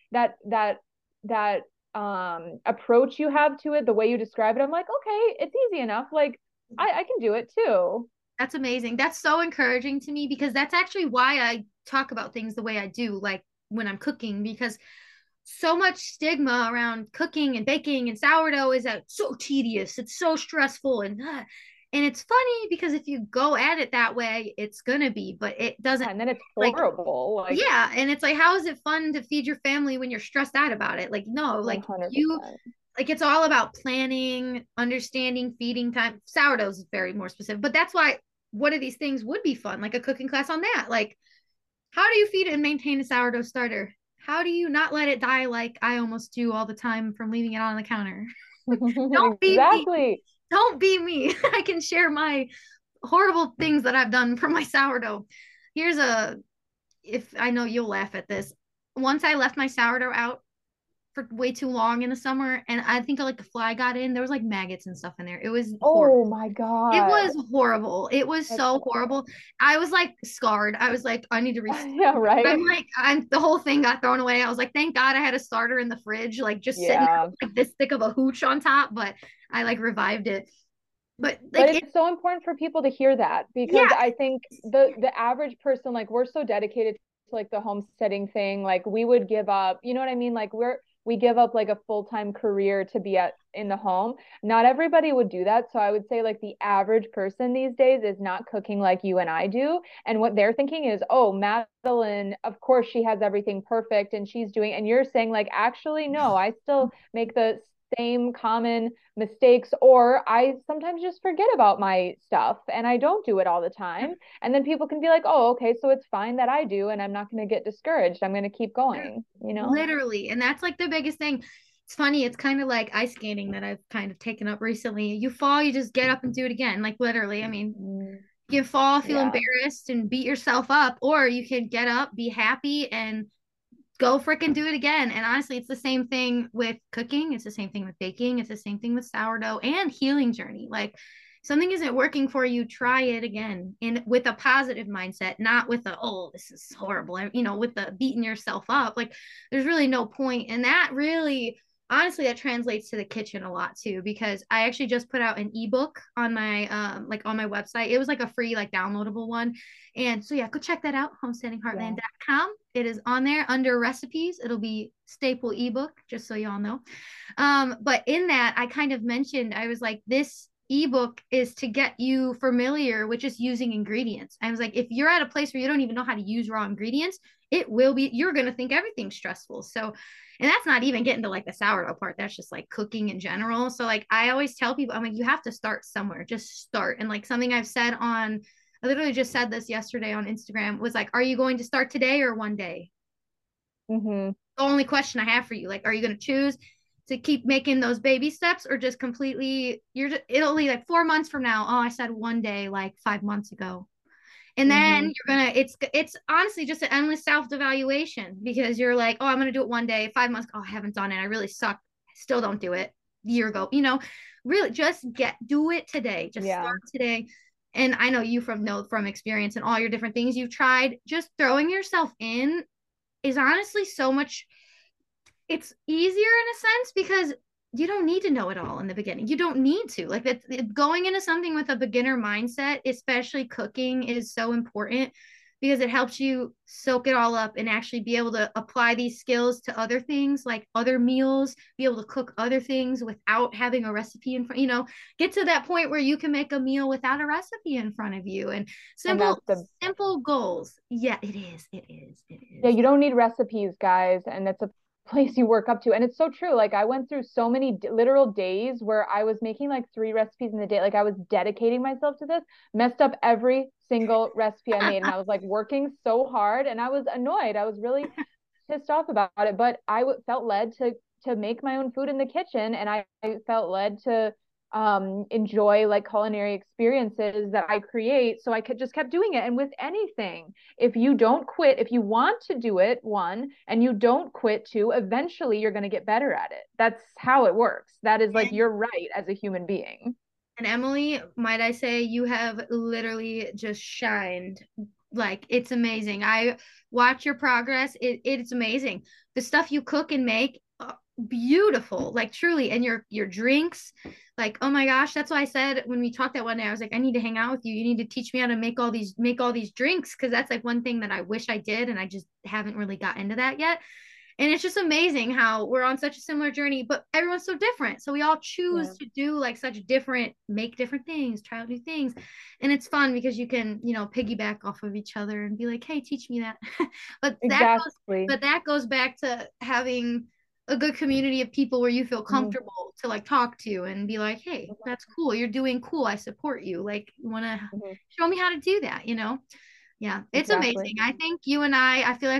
that approach you have to it, the way you describe it, I'm like, okay, it's easy enough. Like I can do it too. That's amazing. That's so encouraging to me because that's actually why I talk about things the way I do, like when I'm cooking, because so much stigma around cooking and baking and sourdough is that it's so tedious, it's so stressful, and it's funny because if you go at it that way, it's gonna be, but it doesn't. And then it's horrible. Like, yeah, and it's like, how is it fun to feed your family when you're stressed out about it? Like, no, like 100%. Like it's all about planning, understanding, feeding time. Sourdough is very more specific, but that's why one of these things would be fun, like a cooking class on that. Like, how do you feed and maintain a sourdough starter? How do you not let it die like I almost do all the time from leaving it on the counter? Don't be me. Don't be me. I can share my horrible things that I've done for my sourdough. If I know you'll laugh at this. Once I left my sourdough out for way too long in the summer, and I think like a fly got in. There was like maggots and stuff in there. It was horrible. Oh my God. It was horrible. It was so horrible. I was like scarred. I was like, I need to restart. Yeah, right. The whole thing got thrown away. I was like, thank God I had a starter in the fridge, like just sitting there, like this thick of a hooch on top, but I like revived it. But But like it's so important for people to hear that, because yeah, I think the average person, like, we're so dedicated to like the homesteading thing. Like, we would give up, you know what I mean? Like, we give up like a full-time career to be in the home. Not everybody would do that. So I would say like the average person these days is not cooking like you and I do. And what they're thinking is, oh, Madeline, of course she has everything perfect and she's doing, and you're saying like, actually, no, I still make the same common mistakes, or I sometimes just forget about my stuff and I don't do it all the time. And then people can be like, oh, okay, so it's fine that I do, and I'm not going to get discouraged. I'm going to keep going, you know? literally. And that's like the biggest thing. It's funny, it's kind of like ice skating that I've kind of taken up recently. You fall, you just get up and do it again. Like literally. I mean, Mm, you can fall, feel yeah. embarrassed and beat yourself up, or you can get up, be happy, and go freaking do it again. And honestly, it's the same thing with cooking. It's the same thing with baking. It's the same thing with sourdough and healing journey. Like something isn't working for you, try it again, and with a positive mindset, not with a, oh, this is horrible, with the beating yourself up. Like there's really no point. And that really, honestly, that translates to the kitchen a lot too, because I actually just put out an ebook on my on my website. It was like a free like downloadable one. And so yeah, go check that out, homesteadingheartland.com. It is on there under recipes. It'll be staple ebook, just so y'all know. But in that, I kind of mentioned, I was like, this ebook is to get you familiar with just using ingredients. I was like, if you're at a place where you don't even know how to use raw ingredients, you're going to think everything's stressful. So, and that's not even getting to like the sourdough part. That's just like cooking in general. So, like, I always tell people, I'm like, you have to start somewhere, just start. And like something I've said I literally just said this yesterday on Instagram was like, are you going to start today or one day? Mm-hmm. The only question I have for you, like, are you going to choose to keep making those baby steps or just completely, it'll be like 4 months from now. Oh, I said one day, like 5 months ago. And then Mm-hmm. it's honestly just an endless self-evaluation, because you're like, oh, I'm going to do it one day, 5 months. Oh, I haven't done it. I really suck. Still don't do it. Year ago, really just do it today. Just Yeah. start today. And I know you from experience and all your different things you've tried, just throwing yourself in is honestly so much, it's easier in a sense, because you don't need to know it all in the beginning. You don't need to. Like that, going into something with a beginner mindset, especially cooking, is so important, because it helps you soak it all up and actually be able to apply these skills to other things, like other meals, be able to cook other things without having a recipe in front, get to that point where you can make a meal without a recipe in front of you, and And that's the simple goals. Yeah, it is. It is. It Yeah, is. you don't need recipes, guys, and that's a place you work up to. And it's so true. Like, I went through so many literal days where I was making like 3 recipes in the day. Like, I was dedicating myself to this, messed up every single recipe I made, and I was like working so hard, and I was annoyed. I was really pissed off about it, but felt led to make my own food in the kitchen, and I felt led to enjoy like culinary experiences that I create. So I could just kept doing it. And with anything, if you don't quit, if you want to do it, one, and you don't quit, two, eventually you're going to get better at it. That's how it works. That is like your right as a human being. And Emily, might I say, you have literally just shined. Like it's amazing. I watch your progress. It's amazing. The stuff you cook and make, beautiful. Like truly. And your drinks, like oh my gosh. That's why I said when we talked that one day, I was like, I need to hang out with you. You need to teach me how to make all these drinks, because that's like one thing that I wish I did, and I just haven't really got into that yet. And it's just amazing how we're on such a similar journey, but everyone's so different. So we all choose to do like make different things, try out new things. And it's fun because you can, piggyback off of each other and be like, hey, teach me that. but that goes, Exactly. but that goes back to having a good community of people where you feel Mhm. comfortable to like talk to and be like, hey, that's cool. You're doing cool. I support you. Like, you want to Mhm. show me how to do that? Yeah, it's Exactly. amazing. I think you and I feel like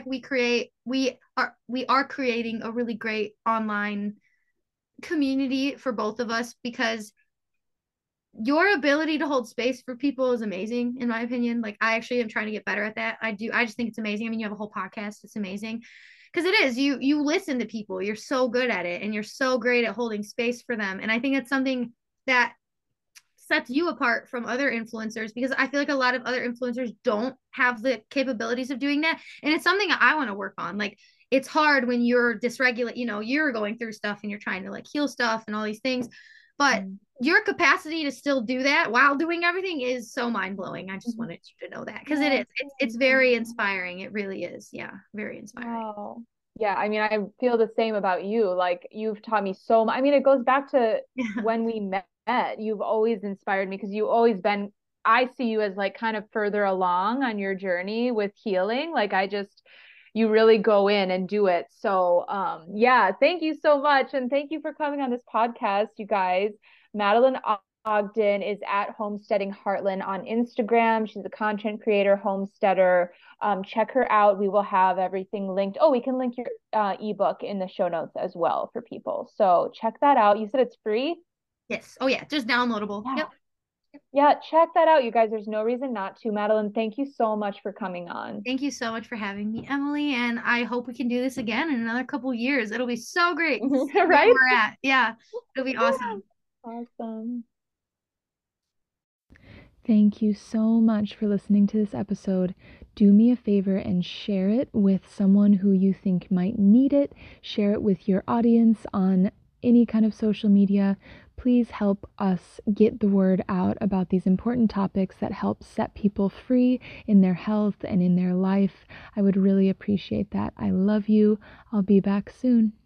we are creating a really great online community for both of us, because your ability to hold space for people is amazing, in my opinion. Like I actually am trying to get better at that. I just think it's amazing. I mean, you have a whole podcast. It's amazing. Because it is, you listen to people. You're so good at it, and you're so great at holding space for them. And I think it's something that sets you apart from other influencers, because I feel like a lot of other influencers don't have the capabilities of doing that. And it's something I want to work on. Like it's hard when you're dysregulate, you're going through stuff and you're trying to like heal stuff and all these things. but your capacity to still do that while doing everything is so mind-blowing. I just wanted you to know that, because it's very inspiring. It really is. Yeah, very inspiring. Wow. Yeah, I mean, I feel the same about you. Like, you've taught me so much. I mean, it goes back to when we met. You've always inspired me because you've always been, I see you as like kind of further along on your journey with healing. Like, you really go in and do it. So, yeah, thank you so much. And thank you for coming on this podcast, you guys. Madeline Ogden is at Homesteading Heartland on Instagram. She's a content creator, homesteader. Check her out. We will have everything linked. Oh, we can link your ebook in the show notes as well for people. So check that out. You said it's free? Yes. Oh, yeah. Just downloadable. Yeah. Yep. Yeah, check that out, you guys. There's no reason not to. Madeline, thank you so much for coming on. Thank you so much for having me, Emily. And I hope we can do this again in another couple years. It'll be so great to see right? where we're at. Yeah, it'll be awesome. Awesome. Thank you so much for listening to this episode. Do me a favor and share it with someone who you think might need it. Share it with your audience on any kind of social media. Please help us get the word out about these important topics that help set people free in their health and in their life. I would really appreciate that. I love you. I'll be back soon.